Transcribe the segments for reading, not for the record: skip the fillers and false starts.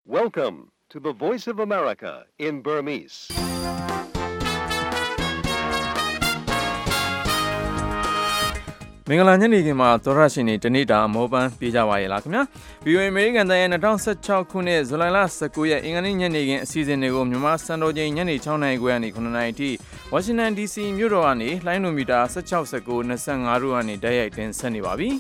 Welcome to the Voice of America in Burmese. ။မင်္ဂလာညနေခင်းမှာသောရရှင်တွေတနေ့တာမောပန်းပြေးကြပါရဲ့လားခင်ဗျာ။ VOA American တန်ရဲ့2016ခုနှစ်ဇူလိုင်လ19ရက်အင်္ဂါနေ့ညနေခင်းအစီအစဉ်တွေကိုမြန်မာစံတော်ချိန်ညနေ6နာရီခွဲကနေ9နာရီအထိ Washington DC မြို့တော်ကနေလိုင်းနိုမီတာ16 19 25တို့ကနေတိုက်ရိုက်တင်ဆက်နေပါပြီ။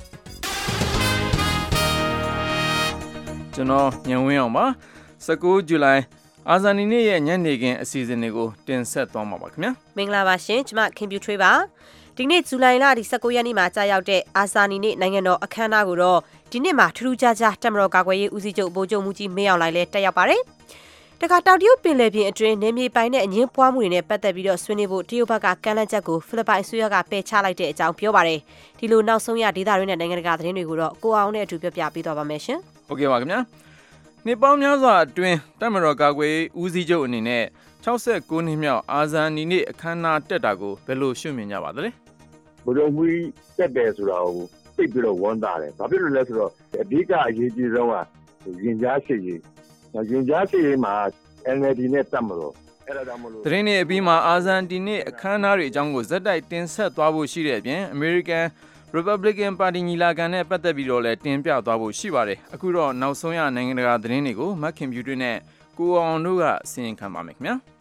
ကျွန်တော်ညံဝင်းအောင်ပါ19ဇူလိုင်အာဇာနည်နေ့ရဲ့ညနေခင်းအစီအစဉ်တွေကိုတင်ဆက်သွားမှာပါခင်ဗျာ။မင်္ဂလာပါရှင်ကျွန်မခင်ပြူထွေးပါ။ဒီနေ့ဇူလိုင်လ19ရက်နေ့မှာကြာရောက်တဲ့အာဇာနည်နေ့နိုင်ငံတော်အခမ်းအနားကိုတော့ဒီနေ့မှာထူးထူးခြားခြားတပ်မတော်ကာကွယ်ရေးဦးစီးချုပ်ဗိုလ်ချုပ်မှူးကြီးမင်းအောင်လှိုင်လည်းတက်ရောက်ပါတယ်။တခါတောင်တရုတ်ပင်လယ်ပြင်အတွင်းနေမြေပိုင်တဲ့အငင်းပွားမှုတွေနဲ့ပတ်သက်ပြီးတော့ဆွေးနွေးဖို့တရုတ်ဘက်ကကမ်းလှမ်းချက်ကိုဖိလစ်ပိုင်အစိုးရကပယ်ချလိုက်တဲ့အကြောင်းပြောပါတယ်။ဒီလိုနောက်ဆုံးရဒေသတွင်းနဲ့နိုင်ငံတကာသတင်းတွေကိုတော့ကိုအောင်နဲ့အတူပြပြပေးသွားပါမယ်ရှင်။ဟုတ်ကဲ့ပါခင်ဗျာ။နှစ်ပေါင်းများစွာအတွင်းတပ်မတော်ကာကွယ်ရေးဦးစီးချုပ်အနေနဲ့69နှစ်မြောက်အာဇာနည်နေ့အခမ်းအနားတက်တာကိုဘယ်လိုရှုမြင်ကြပါသလဲ။ဘုရားမူတက်တယ်ဆိုတာကိုသိပြီးတော့ဝန်တာတယ်။ဘာဖြစ်လို့လဲဆိုတော့အဓိကအရေးကြီးဆုံးကရင်ကြားရှိရေး။ရင်ကြားရှိရေးမှာ NLD နဲ့တက်မလို့အဲ့ဒါကြောင့်မလို့သတင်းတွေအပြီးမှာအာဇာနည်နေ့အခမ်းအနားတွေအကြောင်းကိုဇက်တိုက်တင်ဆက်သွားဖို့ရှိတဲ့အပြင် American Republican Party ညီလာခံနဲ့ပတ်သက်ပြီးတော့လည်းတင်ပြသွားဖို့ရှိပါတယ်။အခုတော့နောက်ဆုံးရနိုင်ငံတကာသတင်းတွေကိုမခင်ပြူတွင်းနဲ့ကိုအောင်တို့ကအစီရင်ခံပါမယ်ခင်ဗျာ။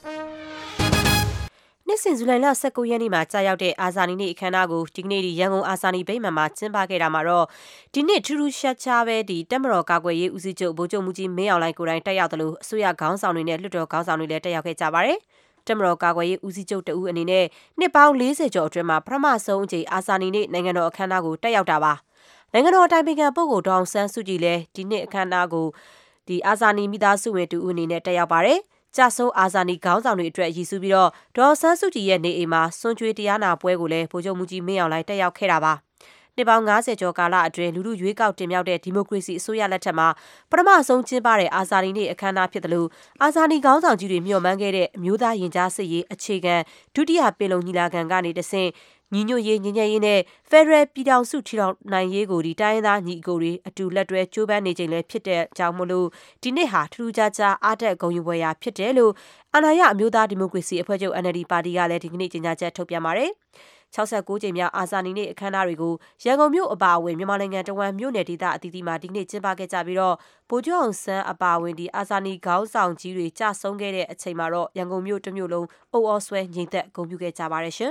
နှစ်စဉ်ဇူလိုင်လ19ရက်နေ့မှာကြာရောက်တဲ့အာဇာနည်နေ့အခမ်းအနားကိုဒီကနေ့ရန်ကုန်အာဇာနည်ဗိမာန်မှာကျင်းပခဲ့တာမှာတော့ဒီနှစ်ထူးထူးခြားခြားပဲတပ်မတော်ကာကွယ်ရေးဦးစီးချုပ်ဗိုလ်ချုပ်မှူးကြီးမင်းအောင်လှိုင်ကိုယ်တိုင်တက်ရောက်တယ်လို့အစိုးရခေါင်းဆောင်တွေနဲ့လွှတ်တော်ခေါင်းဆောင်တွေလည်းတက်ရောက်ခဲ့ကြပါတယ်။တပ်မတော်ကာကွယ်ရေးဦးစီးချုပ်တဦးအနေနဲ့နှစ်ပေါင်း40ကျော်အတွင်းမှာပထမဆုံးအကြိမ်အာဇာနည်နေ့နိုင်ငံတော်အခမ်းအနားကိုတက်ရောက်တာပါ။နိုင်ငံတော်အတိုင်ပင်ခံပုဂ္ဂိုလ်ဒေါအောင်ဆန်းစုကြည်လည်းဒီနှစ်အခမ်းအနားကိုအာဇာနည်မိသားစုဝင်တဦးအနေနဲ့တက်ရောက်ပါတယ်။ကြဆုံးအာဇာနည်ခေါင်းဆောင်တွေအတွက်ရည်စူးပြီးတော့ဒေါအောင်ဆန်းစုကြည်ရဲ့နေအိမ်မှာစွန့်ကြွေးတရားနာပွဲကိုလည်းဗိုလ်ချုပ်မှူးကြီးမင်းအောင်လှိုင်တက်ရောက်ခဲ့တာပါ။နှစ်ပေါင်း90ကျော်ကာလအတွင်းလူထုရွေးကောက်တင်မြှောက်တဲ့ဒီမိုကရေစီအစိုးရလက်ထက်မှာပထမဆုံးကျင်းပတဲ့အာဇာနည်နေ့အခမ်းအနားဖြစ်တယ်လို့အာဇာနည်ခေါင်းဆောင်ကြီးတွေမျှော်မှန်းခဲ့တဲ့အမျိုးသားရင်ကြားစစ်ရေးအခြေခံဒုတိယပင်လုံညီလာခံကနေတဆင့်ညီညွတ်ရေးငြိမ်းချမ်းရေးနဲ့ဖက်ဒရယ်ပြည်ထောင်စုထူထောင်နိုင်ရေးကိုတိုင်းရင်းသားညီအကိုတွေအတူလက်တွဲကြိုးပမ်းနေချိန်လည်းဖြစ်တဲ့ကြောင့်မို့လို့ဒီနေ့ဟာထူးခြားခြားအားတက်ဂုဏ်ယူပွဲရာဖြစ်တယ်လို့အာဏာရအမျိုးသားဒီမိုကရေစီအဖွဲ့ချုပ် NLD ပါတီကလည်းဒီကနေ့ကြေညာချက်ထုတ်ပြန်ပါတယ်69ကြိမ်မြောက်အာဇာနည်နေ့အခမ်းအနားတွေကိုရန်ကုန်မြို့အပါအဝင်မြန်မာနိုင်ငံတဝန်းမြို့နယ်ဒေသအသီးသီးမှာဒီကနေ့ကျင်းပခဲ့ကြပြီးတော့ဗိုလ်ချုပ်အောင်ဆန်းအပါအဝင်အာဇာနည်ခေါင်းဆောင်ကြီးတွေကြဆုံးခဲ့တဲ့အချိန်မှာတော့ရန်ကုန်မြို့တစ်မြို့လုံးအုပ်အော်ဆွဲငြိမ်သက်ဂုဏ်ပြုခဲ့ကြပါတယ်ရှင်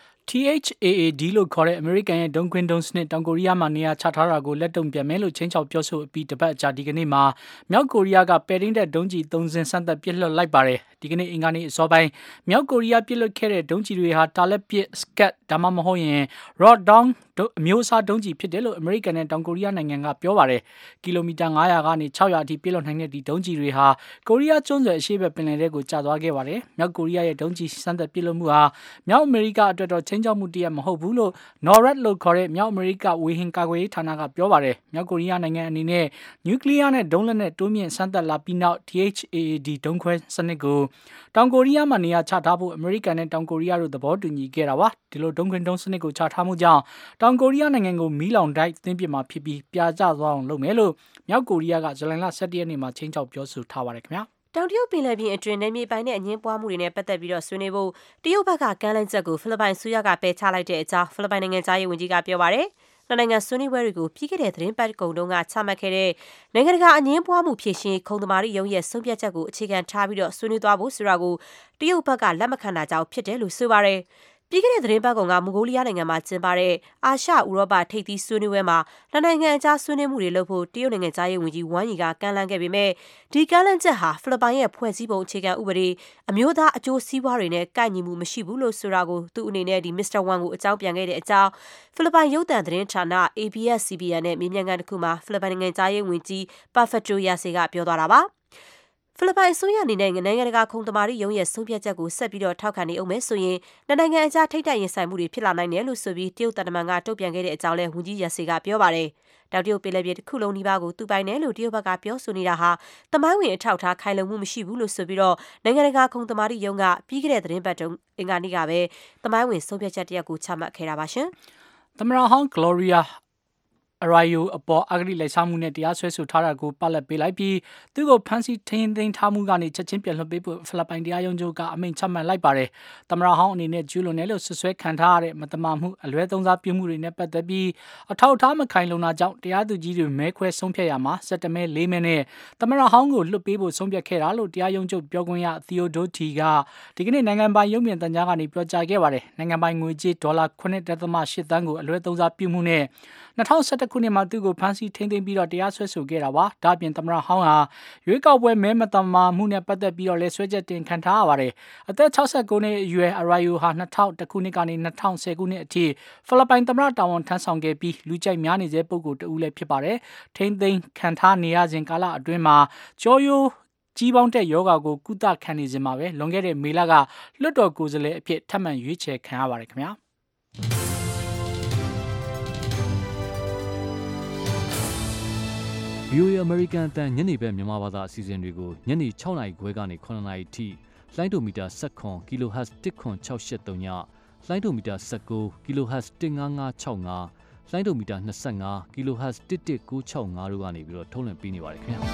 THAAD လို့ခေါ်တဲ့အမေရိကန်ရဲ့ဒုံခွင်းဒုံစနစ်တောင်ကိုရီးယားမှာနေရာချထားတာကိုလက်တုံပြန်မယ်လို့ချင်းချောက်ပြောဆိုပြီးတပတ်အကြာဒီကနေ့မှာမြောက်ကိုရီးယားကပယ်တင်းတဲ့ဒုံးကျည်3စင်းစမ်းသပ်ပစ်လွှတ်လိုက်ပါတယ်ဒီကနေ့အင်္ဂါနေ့အစောပိုင်းမြောက်ကိုရီးယားပစ်လွှတ်ခဲ့တဲ့ဒုံးကျည်တွေဟာတာလက်ပစ်စကတ်ဒါမှမဟုတ်ရင် Rodong အမျိုးအစားဒုံးကျည်ဖြစ်တယ်လို့အမေရိကန်နဲ့တောင်ကိုရီးယားနိုင်ငံကပြောပါတယ်ကီလိုမီတာ900ကနေ600အထိပစ်လွှတ်နိုင်တဲ့ဒီဒုံးကျည်တွေဟာကိုရီးယားကျွန်းဆွယ်အရှေ့ဘက်ပင်လယ်ထဲကိုကျသွားခဲ့ပါတယ်မြောက်ကိုရီးယားရဲ့ဒုံးကျည်စမ်းသပ်ပစ်လွှတ်မှုဟာမြောက်အမေရိကအတွက်တော့ချင်းချောက်မှုတရမဟုတ်ဘူးလို့ NORAD လို့ခေါ်တဲ့မြောက်အမေရိကဝေဟင်ကာကွယ်ရေးဌာနကပြောပါတယ်မြောက်ကိုရီးယားနိုင်ငံအနေနဲ့နျူကလ িয়ার နဲ့ဒုံးလက်နက်တိုးမြင့်စမ်းသပ်လာပြီးနောက် THAAD ဒုံးခွဲစနစ်ကိုတောင်ကိုရီးယားမှာနေရာချထားဖို့အမေရိကန်နဲ့တောင်ကိုရီးယားတို့သဘောတူညီခဲ့တာပါဒီလိုဒုံးခွင်းဒုံးစနစ်ကိုချထားမှုကြောင့်တောင်ကိုရီးယားနိုင်ငံကိုမီးလောင်တိုက်သွင်းပစ်မှာဖြစ်ပြီးပြာကျသွားအောင်လုပ်မယ်လို့မြောက်ကိုရီးယားကဇူလိုင်လ17ရက်နေ့မှာချင်းချောက်ပြောဆိုထားပါတယ်ခင်ဗျာတောင်တရုတ်ပင်လယ်ပြင်အတွင်းနေမြေပိုင်တဲ့အငင်းပွားမှုတွေနဲ့ပတ်သက်ပြီးတော့ဆွေးနွေးဖို့တရုတ်ဘက်ကကမ်းလှမ်းချက်ကိုဖိလစ်ပိုင်ဆိုရကပယ်ချလိုက်တဲ့အကြောင်းဖိလစ်ပိုင်နိုင်ငံသားရေးဝန်ကြီးကပြောပါတယ်။နိုင်ငံဆွေးနွေးပွဲတွေကိုပြီးခဲ့တဲ့သတင်းပတ်ကုန်တုန်းကချမှတ်ခဲ့တဲ့နိုင်ငံတကာအငင်းပွားမှုဖြေရှင်းခုံသမာဓိရုံးရဲ့ဆုံးဖြတ်ချက်ကိုအခြေခံထားပြီးတော့ဆွေးနွေးသွားဖို့ဆိုတာကိုတရုတ်ဘက်ကလက်မခံတာကြောင့်ဖြစ်တယ်လို့ဆိုပါတယ်။ပြီးခဲ့တဲ့သတင်းပတ်ကုန်ကမွန်ဂိုလီးယားနိုင်ငံမှာကျင်းပတဲ့အာရှဥရောပထိပ်သီးဆွေးနွေးပွဲမှာနိုင်ငံအကြားဆွေးနွေးမှုတွေလုပ်ဖို့တရုတ်နိုင်ငံသားရေးဝန်ကြီးဝမ်ယီကကမ်းလှမ်းခဲ့ပေမဲ့ဒီကမ်းလှမ်းချက်ဟာဖိလစ်ပိုင်ရဲ့ဖွဲ့စည်းပုံအခြေခံဥပဒေအမျိုးသားအကျိုးစီးပွားတွေနဲ့ကိုက်ညီမှုမရှိဘူးလို့ဆိုတာကိုသူ့အနေနဲ့မစ္စတာဝမ်ကိုအကြောင်းပြန်ခဲ့တဲ့အကြောင်းဖိလစ်ပိုင်ရုပ်သံသတင်းဌာန ABS-CBN နဲ့မေးမြန်းခန်းတစ်ခုမှာဖိလစ်ပိုင်နိုင်ငံသားရေးဝန်ကြီးပါဖက်တိုယာစီကပြောသွားတာပါဖိလစ်ပိုင်အစိုးရအနေနဲ့နိုင်ငံတကာခုံသမာဓိရုံးရဲ့ဆုံးဖြတ်ချက်ကိုဆက်ပြီးတော့ထောက်ခံနေအောင်မယ်ဆိုရင်နိုင်ငံအကြားထိပ်တိုက်ရင်ဆိုင်မှုတွေဖြစ်လာနိုင်တယ်လို့ဆိုပြီးတရုတ်တပ်မန်ကတုံ့ပြန်ခဲ့တဲ့အကြောင်းလဲဝန်ကြီးယာစီကပြောပါတယ်။တောင်တရုတ်ပင်လယ်ပြင်တစ်ခုလုံးဒီပါကိုသူပိုင်တယ်လို့တရုတ်ဘက်ကပြောဆိုနေတာဟာသမိုင်းဝင်အထောက်အထားခိုင်လုံမှုမရှိဘူးလို့ဆိုပြီးတော့နိုင်ငံတကာခုံသမာဓိရုံးကပြီးခဲ့တဲ့သတင်းပတ်တုန်းအင်္ဂါနေ့ကပဲသမိုင်းဝင်ဆုံးဖြတ်ချက်တရက်ကိုချမှတ်ခဲ့တာပါရှင်။သမ္မတဟောင်း Gloria Arroyo အပေါ်အဂတိလိုက်စားမှုနဲ့တရားစွဲဆိုထားတာကိုပတ်လက်ပေးလိုက်ပြီးသူ့ကိုဖမ်းဆီးထိန်းသိမ်းထားမှုကနေချက်ချင်းပြန်လွှတ်ပေးဖို့ဖိလစ်ပိုင်တရားရုံးချုပ်ကအမိန့်ချမှတ်လိုက်ပါတယ်။သမ္မတဟောင်းအနေနဲ့ကျူးလွန်တယ်လို့ဆွဆွဲခံထားရတဲ့မတမာမှုအလွဲသုံးစားပြုမှုတွေနဲ့ပတ်သက်ပြီးအထောက်အထားမခိုင်လုံတာကြောင့်တရားသူကြီးတွေမဲခွဲဆုံးဖြတ်ရမှာစက်တမဲ၄မဲနဲ့သမ္မတဟောင်းကိုလွှတ်ပေးဖို့ဆုံးဖြတ်ခဲ့တာလို့တရားရုံးချုပ်ပြောခွင့်ရ Theodore T ကဒီကနေ့နိုင်ငံပိုင်ရုပ်မြင်သံကြားကနေပြောကြားခဲ့ပါတယ်။နိုင်ငံပိုင်ငွေကြေးဒေါ်လာ 9.8 သန်းကိုအလွဲသုံးစားပြုမှုနဲ့2011ခုနှစ်မှာသူ့ကိုဖမ်းဆီးထိန်းသိမ်းပြီးတော့တရားစွဲဆိုခဲ့တာပါ။ဒါ့အပြင်သမ္မတဟောင်းဟာရွေးကောက်ပွဲမဲမတမာမှုနဲ့ပတ်သက်ပြီးတော့လဲဆွဲချက်တင်ခံထားရပါတယ်။အသက်69နှစ်အရွယ် Arroyo ဟာ2001ခုနှစ်ကနေ2010ခုနှစ်အထိဖိလစ်ပိုင်သမ္မတတာဝန်ထမ်းဆောင်ခဲ့ပြီးလူကြိုက်များနေတဲ့ပုဂ္ဂိုလ်တဦးလည်းဖြစ်ပါတယ်။ထိန်းသိမ်းခံထားနေရစဉ်ကာလအတွင်းမှာကြောရိုးကြီးပေါင်းတဲ့ယောဂါကိုကုသခံနေစဉ်မှာပဲလွန်ခဲ့တဲ့မေလကလွှတ်တော်ကိုယ်စားလှယ်အဖြစ်ထပ်မံရွေးချယ်ခံရပါတယ်ခင်ဗျာ။ VOA American အတန်ညနေပဲမြန်မာဘာသာအစီအစဉ်တွေကိုညနေ6:00 နာရီခွဲကနေ9:00 နာရီထိလိုင်းဒိုမီတာ19 kHz 10683ညလိုင်းဒိုမီတာ19 kHz 15565လိုင်းဒိုမီတာ25 kHz 11965တို့ကနေပြီးတော့ထုတ်လွှင့်ပေးနေပါတယ်ခင်ဗျာ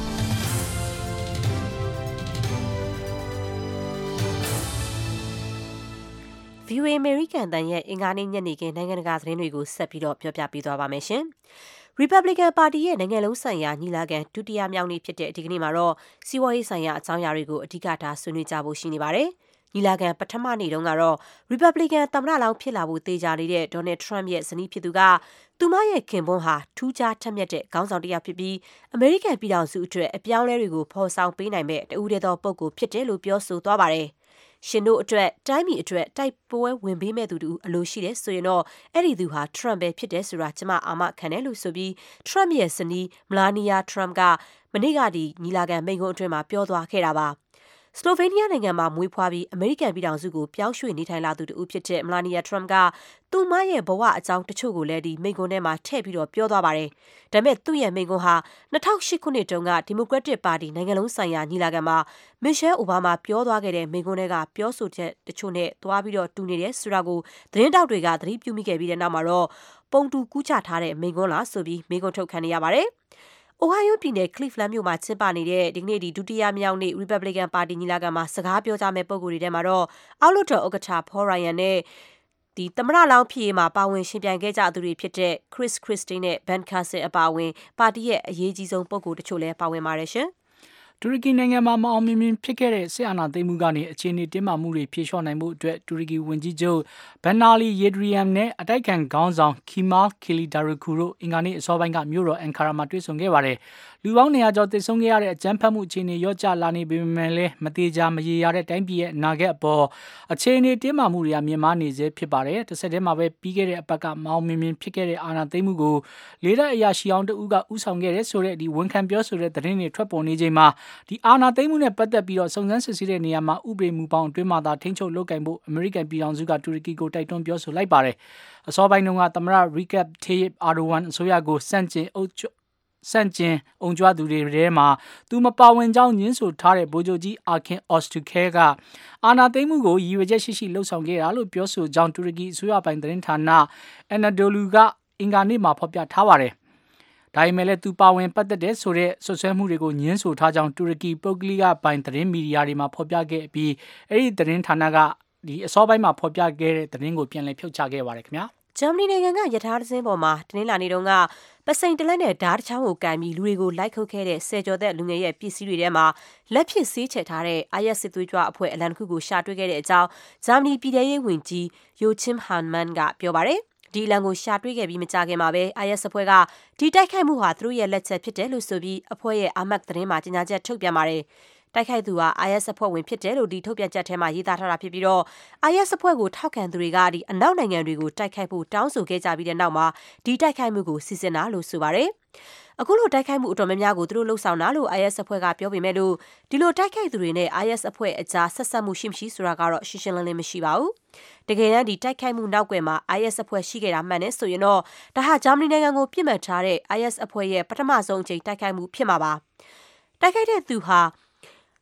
VOA American တန်ရဲ့အင်္ဂါနေ့ညနေခင်းနိုင်ငံတကာသတင်းတွေကိုဆက်ပြီးတော့ပြောပြပေးသွားပါမယ်ရှင်။ Republican Party ရဲ့နိုင်ငံလုံးဆိုင်ရာညီလာခံဒုတိယမြောက်နေ့ဖြစ်တဲ့ဒီကနေ့မှာတော့စီးပွားရေးဆိုင်ရာအကြောင်းအရာတွေကိုအဓိကထားဆွေးနွေးကြဖို့ရှိနေပါတယ်။ညီလာခံပထမနေ့တုန်းကတော့ Republican သမ္မတလောင်းဖြစ်လာဖို့သေချာနေတဲ့ Donald Trump ရဲ့ဇနီးဖြစ်သူကသူမရဲ့ခင်ပွန်းဟာထူးခြားထက်မြက်တဲ့ခေါင်းဆောင်တစ်ယောက်ဖြစ်ပြီးအမေရိကန်ပြည်ထောင်စုအတွက်အပြောင်းအလဲတွေကိုဖော်ဆောင်ပေးနိုင်မဲ့တဦးတည်းသောပုဂ္ဂိုလ်ဖြစ်တယ်လို့ပြောဆိုသွားပါတယ်။ရှင်တို့အတွက်တိုင်းပြည်အတွက်တိုက်ပွဲဝင်ပေးမဲ့သူတူအလိုရှိတယ်ဆိုရင်တော့အဲ့ဒီသူဟာ Trump ပဲဖြစ်တယ်ဆိုတာကျမအာမခံတယ်လို့ဆိုပြီး Trump ရဲ့ဇနီး Melania Trump ကမနေ့ကဒီညီလာခံမိန့်ခွန်းအတွင်းမှာပြောသွားခဲ့တာပါ။ စလိုဗေးနီးယားနိုင်ငံမှာမွေးဖွားပြီးအမေရိကန်ပြည်ထောင်စုကိုပြောင်းရွှေ့နေထိုင်လာသူတူဖြစ်တဲ့ Melania Trump ကသူမရဲ့ဘဝအကြောင်းတချို့ကိုလည်းဒီမိန့်ခွန်းထဲမှာထည့်ပြီးတော့ပြောသွားပါတယ်။ဒါပေမဲ့သူ့ရဲ့မိန့်ခွန်းဟာ2008ခုနှစ်တုန်းက Democratic Party နိုင်ငံလုံးဆိုင်ရာညီလာခံမှာ Michelle Obama ပြောသွားခဲ့တဲ့မိန့်ခွန်းတွေကပြောဆိုချက်တချို့နဲ့တွားပြီးတော့တူနေတယ်ဆိုတာကိုသတင်းတောက်တွေကသတိပြုမိခဲ့ပြီးတဲ့နောက်မှာတော့ပုံတူကူးချထားတဲ့မိန့်ခွန်းလားဆိုပြီးမိန့်ခွန်းထုတ်ခံနေရပါတယ်။ Ohio ပြည်နယ် Cleveland မြို့မှာကျင်းပနေတဲ့ဒီကနေ့ဒီဒုတိယမြောက်နေ့ Republican Party ညီလာခံမှာစကားပြောကြမယ့်ပုံကိုယ်တွေထဲမှာတော့အောက်လွှတ်တော်ဥက္ကဋ္ဌ Paul Ryan နဲ့ဒီသမ္မတလောင်းဖြစ်ရေးမှာပါဝင်ရှင်ပြိုင်ခဲ့ကြသူတွေဖြစ်တဲ့ Chris Christie နဲ့ Ben Carson အပါအဝင်ပါတီရဲ့အရေးကြီးဆုံးပုဂ္ဂိုလ်တချို့လည်းပါဝင်ပါတယ်ရှင်။တူရကီနိုင်ငံမှာမအောင်မြင်ဖြစ်ခဲ့တဲ့စစ်အာဏာသိမ်းမှုကနေအခြေအနေတင်းမာမှုတွေဖြေလျှော့နိုင်မှုအတွက်တူရကီဝန်ကြီးချုပ် Binali Yildirim နဲ့အတိုက်ခံခေါင်းဆောင် Kemal Kılıçdaroğlu တို့အင်္ဂါနေ့အစောပိုင်းကမြို့တော်အန်ကာရာမှာတွေ့ဆုံခဲ့ပါတယ်။လူပေါင်း200ကျော်သေဆုံးခဲ့ရတဲ့အကြမ်းဖက်မှုအခြေအနေရော့ကျလာနေပေမဲ့လည်းမတေချာမရေရာတဲ့တိုင်းပြည်ရဲ့အနာဂတ်အပေါ်အခြေအနေတင်းမာမှုတွေကမြင့်မားနေစေဖြစ်ပါတယ်။တစ်ဆက်တည်းမှာပဲပြီးခဲ့တဲ့အပတ်ကမအောင်မြင်ဖြစ်ခဲ့တဲ့အာဏာသိမ်းမှုကိုလေတပ်အရာရှိအောင်တဦးကဥဆောင်ခဲ့တဲ့ဆိုတဲ့ဒီဝန်ခံပြောဆိုတဲ့သတင်းတွေထွက်ပေါ်နေချိန်မှာဒီအာဏာသိမ်းမှုနဲ့ပတ်သက်ပြီးတော့စုံစမ်းစစ်ဆေးတဲ့နေရာမှာဥပဒေမူပေါင်းအတွင်းမှာသာထိန်းချုပ်လုပ်ကင်ဖို့အမေရိကန်ပြည်ထောင်စုကတူရကီကိုတိုက်တွန်းပြောဆိုလိုက်ပါတယ်။အစောပိုင်းတုန်းကသမ္မတ Recep Tayyip Erdogan အစိုးရကိုစန့်ကျင်အုံကြွသူတွေထဲမှာသူမပါဝင်ကြောင်းညှင်းဆိုထားတဲ့ဗိုလ်ချုပ်ကြီး Akin Öztürk ကအာဏာသိမ်းမှုကိုရည်ရွယ်ချက်ရှိရှိလှုပ်ဆောင်ခဲ့တာလို့ပြောဆိုကြောင်းတူရကီအစိုးရပိုင်သတင်းဌာန Anadolu ကအင်္ဂါနေ့မှာဖော်ပြထားပါတယ်။ဒါပေမဲ့လည်းသူပါဝင်ပတ်သက်တဲ့ဆိုတဲ့ဆွဆွဲမှုတွေကိုညှင်းဆိုထားကြောင်းတူရကီပုဂ္ဂလိကပိုင်သတင်းမီဒီယာတွေမှာဖော်ပြခဲ့ပြီးအဲ့ဒီသတင်းဌာနကဒီအစောပိုင်းမှာဖော်ပြခဲ့တဲ့သတင်းကိုပြန်လည်ဖြုတ်ချခဲ့ပါတယ်ခင်ဗျာ။ဂျာမနီနိုင်ငံကယထာသင်းပေါ်မှာတနင်္လာနေ့တုန်းကပစိန်တလက်နဲ့ဓာတ်ချောင်းကိုကန်ပြီးလူတွေကိုလိုက်ခုတ်ခဲ့တဲ့ဆယ်ကျော်သက်လူငယ်ရဲ့ပစ္စည်းတွေထဲမှာလက်ဖြစ်ဆေးချထားတဲ့ IS စစ်သွေးကြွအဖွဲ့အလံတစ်ခုကိုရှာတွေ့ခဲ့တဲ့အကြောင်းဂျာမနီပြည်ထရေးဝန်ကြီး Joachim Hahn ကပြောပါတယ်။ဒီအလံကိုရှာတွေ့ခဲ့ပြီးမကြာခင်မှာပဲ IS အဖွဲ့ကဒီတိုက်ခိုက်မှုဟာသူတို့ရဲ့လက်ချက်ဖြစ်တယ်လို့ဆိုပြီးအဖွဲ့ရဲ့အာမတ်သတင်းမှာကြေညာချက်ထုတ်ပြန်ပါတယ်။တိုက်ခိုက်သူဟာ IS အဖွဲ့ဝင်ဖြစ်တယ်လို့ဒီထုတ်ပြန်ချက်ထဲမှာရေးသားထားတာဖြစ်ပြီးတော့ IS အဖွဲ့ကိုထောက်ခံသူတွေကဒီအနောက်နိုင်ငံတွေကိုတိုက်ခိုက်ဖို့တောင်းဆိုခဲ့ကြပြီးတဲ့နောက်မှာဒီတိုက်ခိုက်မှုကိုစီစဉ်တာလို့ဆိုပါတယ်။အခုလိုတိုက်ခိုက်မှုအတော်များများကိုသူတို့လှုပ်ဆောင်တာလို့ IS အဖွဲ့ကပြောပေမဲ့လို့ဒီလိုတိုက်ခိုက်သူတွေနဲ့ IS အဖွဲ့အကြားဆက်ဆက်မှုရှိမရှိဆိုတာကတော့ရှင်းရှင်းလင်းလင်းမရှိပါဘူး။တကယ်တမ်းဒီတိုက်ခိုက်မှုနောက်ကွယ်မှာ IS အဖွဲ့ရှိခဲ့တာမှန်တယ်ဆိုရင်တော့ဒါဟာဂျာမနီနိုင်ငံကိုပြစ်မှတ်ထားတဲ့ IS အဖွဲ့ရဲ့ပထမဆုံးအကြိမ်တိုက်ခိုက်မှုဖြစ်မှာပါ။တိုက်ခိုက်တဲ့သူဟာ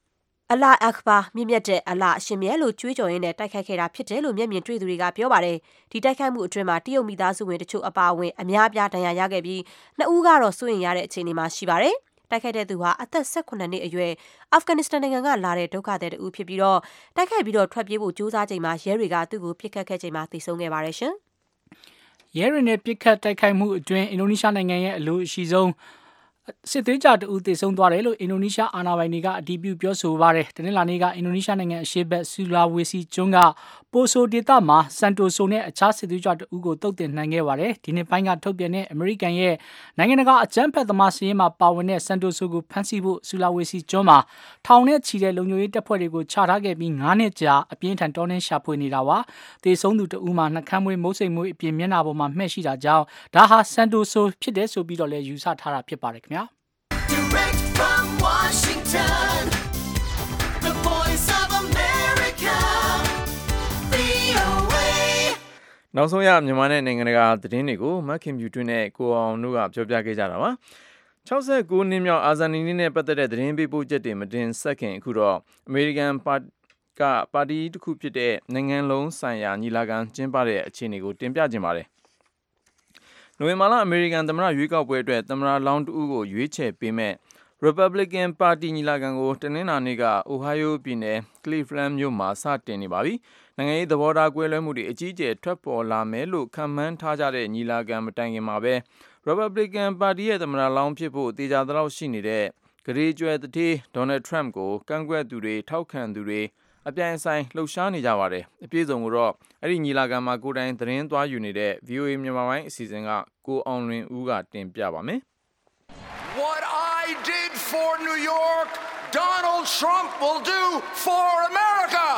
အလာအခဘာမြင့်မြတ်တဲ့အလာအရှင်မြတ်လို့ကြွေးကြော်ရင်းနဲ့တိုက်ခိုက်ခဲ့တာဖြစ်တယ်လို့မျက်မြင်တွေ့သူတွေကပြောပါတယ်ဒီတိုက်ခိုက်မှုအတွင်းမှာတရုတ်မိသားစုဝင်တချို့အပါအဝင်အများအပြားဒဏ်ရာရခဲ့ပြီးနှစ်ဦးကတော့စိုးရိမ်ရတဲ့အခြေအနေမှာရှိပါတယ်တိုက်ခိုက်တဲ့သူဟာအသက်18နှစ်အရွယ်အာဖဂန်နစ္စတန်နိုင်ငံကလာတဲ့ဒုက္ခသည်တဦးဖြစ်ပြီးတော့တိုက်ခိုက်ပြီးတော့ထွက်ပြေးဖို့ကြိုးစားချိန်မှာရဲတွေကသူ့ကိုပစ်ခတ်ခဲ့ချိန်မှာသေဆုံးခဲ့ပါတယ်ရှင်ရဲတွေနဲ့ပစ်ခတ်တိုက်ခိုက်မှုအတွင်းအင်ဒိုနီးရှားနိုင်ငံရဲ့အလို့အရှိဆုံးစစ်သွေးကြတဦးသေဆုံးသွားတယ်လို့အင်ဒိုနီးရှားအာဏာပိုင်တွေကအတည်ပြုပြောဆိုပါတယ်။တနင်္လာနေ့ကအင်ဒိုနီးရှားနိုင်ငံအရှေ့ဘက်ဆူလာဝေစီကျွန်းကပိုဆိုဒေသမှာစန်တိုဆိုနဲ့အခြားစစ်သွေးကြတဦးကိုတုတ်တင်နိုင်ခဲ့ပါတယ်။ဒီနေ့ပိုင်းကထုတ်ပြန်တဲ့အမေရိကန်ရဲ့နိုင်ငံတကာအကြမ်းဖက်သမားစီးရင်မှာပါဝင်တဲ့စန်တိုဆိုကိုဖမ်းဆီးဖို့ဆူလာဝေစီကျွန်းမှာထောင်နဲ့ချီတဲ့လုံခြုံရေးတပ်ဖွဲ့တွေကိုချထားခဲ့ပြီး9နှစ်ကြာအပြင်းထန်တောင်းနှင်းရှာဖွေနေတာပါ။သေဆုံးသူတဦးမှာနှကမ်းမွေးမုတ်စိမ်မွေးအပြင်မျက်နှာပေါ်မှာမှဲ့ရှိတာကြောင့်ဒါဟာစန်တိုဆိုဖြစ်တဲ့ဆိုပြီးတော့လည်းယူဆထားတာဖြစ်ပါတယ်ခင်ဗျာ Direct from Washington, the voice of America, VOA. နောက်ဆုံးရမြန်မာနဲ့နိုင်ငံတကာသတင်းတွေကိုမခင်ဗျူတွင်းနဲ့ကိုအောင်တို့ကပြောပြခဲ့ကြတာပါ69နှစ်မြောက်အာဇာနည်နေ့နဲ့ပတ်သက်တဲ့သတင်းပေးပို့ချက်တွေမတင်ဆက်ခင်အခုတော့အမေရိကန်ပါတီတစ်ခုဖြစ်တဲ့နိုင်ငံလုံးဆိုင်ရာညီလာခံကျင်းပတဲ့အခြေအနေကိုတင်ပြခြင်းပါတယ်နိုဝင်ဘာလအမေရိကန်သမ္မတရွေးကောက်ပွဲအတွက်သမ္မတလောင်းတဦးကိုရွေးချယ်ပေးမဲ့ Republican ပါတီညီလာခံကိုတနင်္လာနေ့က Ohio ပြည်နယ် Cleveland မြို့မှာစတင်နေပါပြီ။နိုင်ငံရေးသဘောထားကွဲလွဲမှုတွေအကြီးအကျယ်ထွက်ပေါ်လာမယ်လို့ခန့်မှန်းထားကြတဲ့ညီလာခံမတိုင်ခင်မှာပဲ Republican ပါတီရဲ့သမ္မတလောင်းဖြစ်ဖို့တေချာသလောက်ရှိနေတဲ့ဂရေကျွဲတထေး Donald Trump ကိုကန့်ကွက်သူတွေထောက်ခံသူတွေအပြိုင်ဆိုင်လှုပ်ရှားနေကြပါတယ်အပြည့်စုံကိုတော့အဲ့ဒီညီလာခံမှာကိုယ်တိုင်သတင်းသွားယူနေတဲ့ VOA မြန်မာပိုင်းအစီအစဉ်ကကိုအောင်လွင်ဦးကတင်ပြပါမယ် What I did for New York Donald Trump will do for America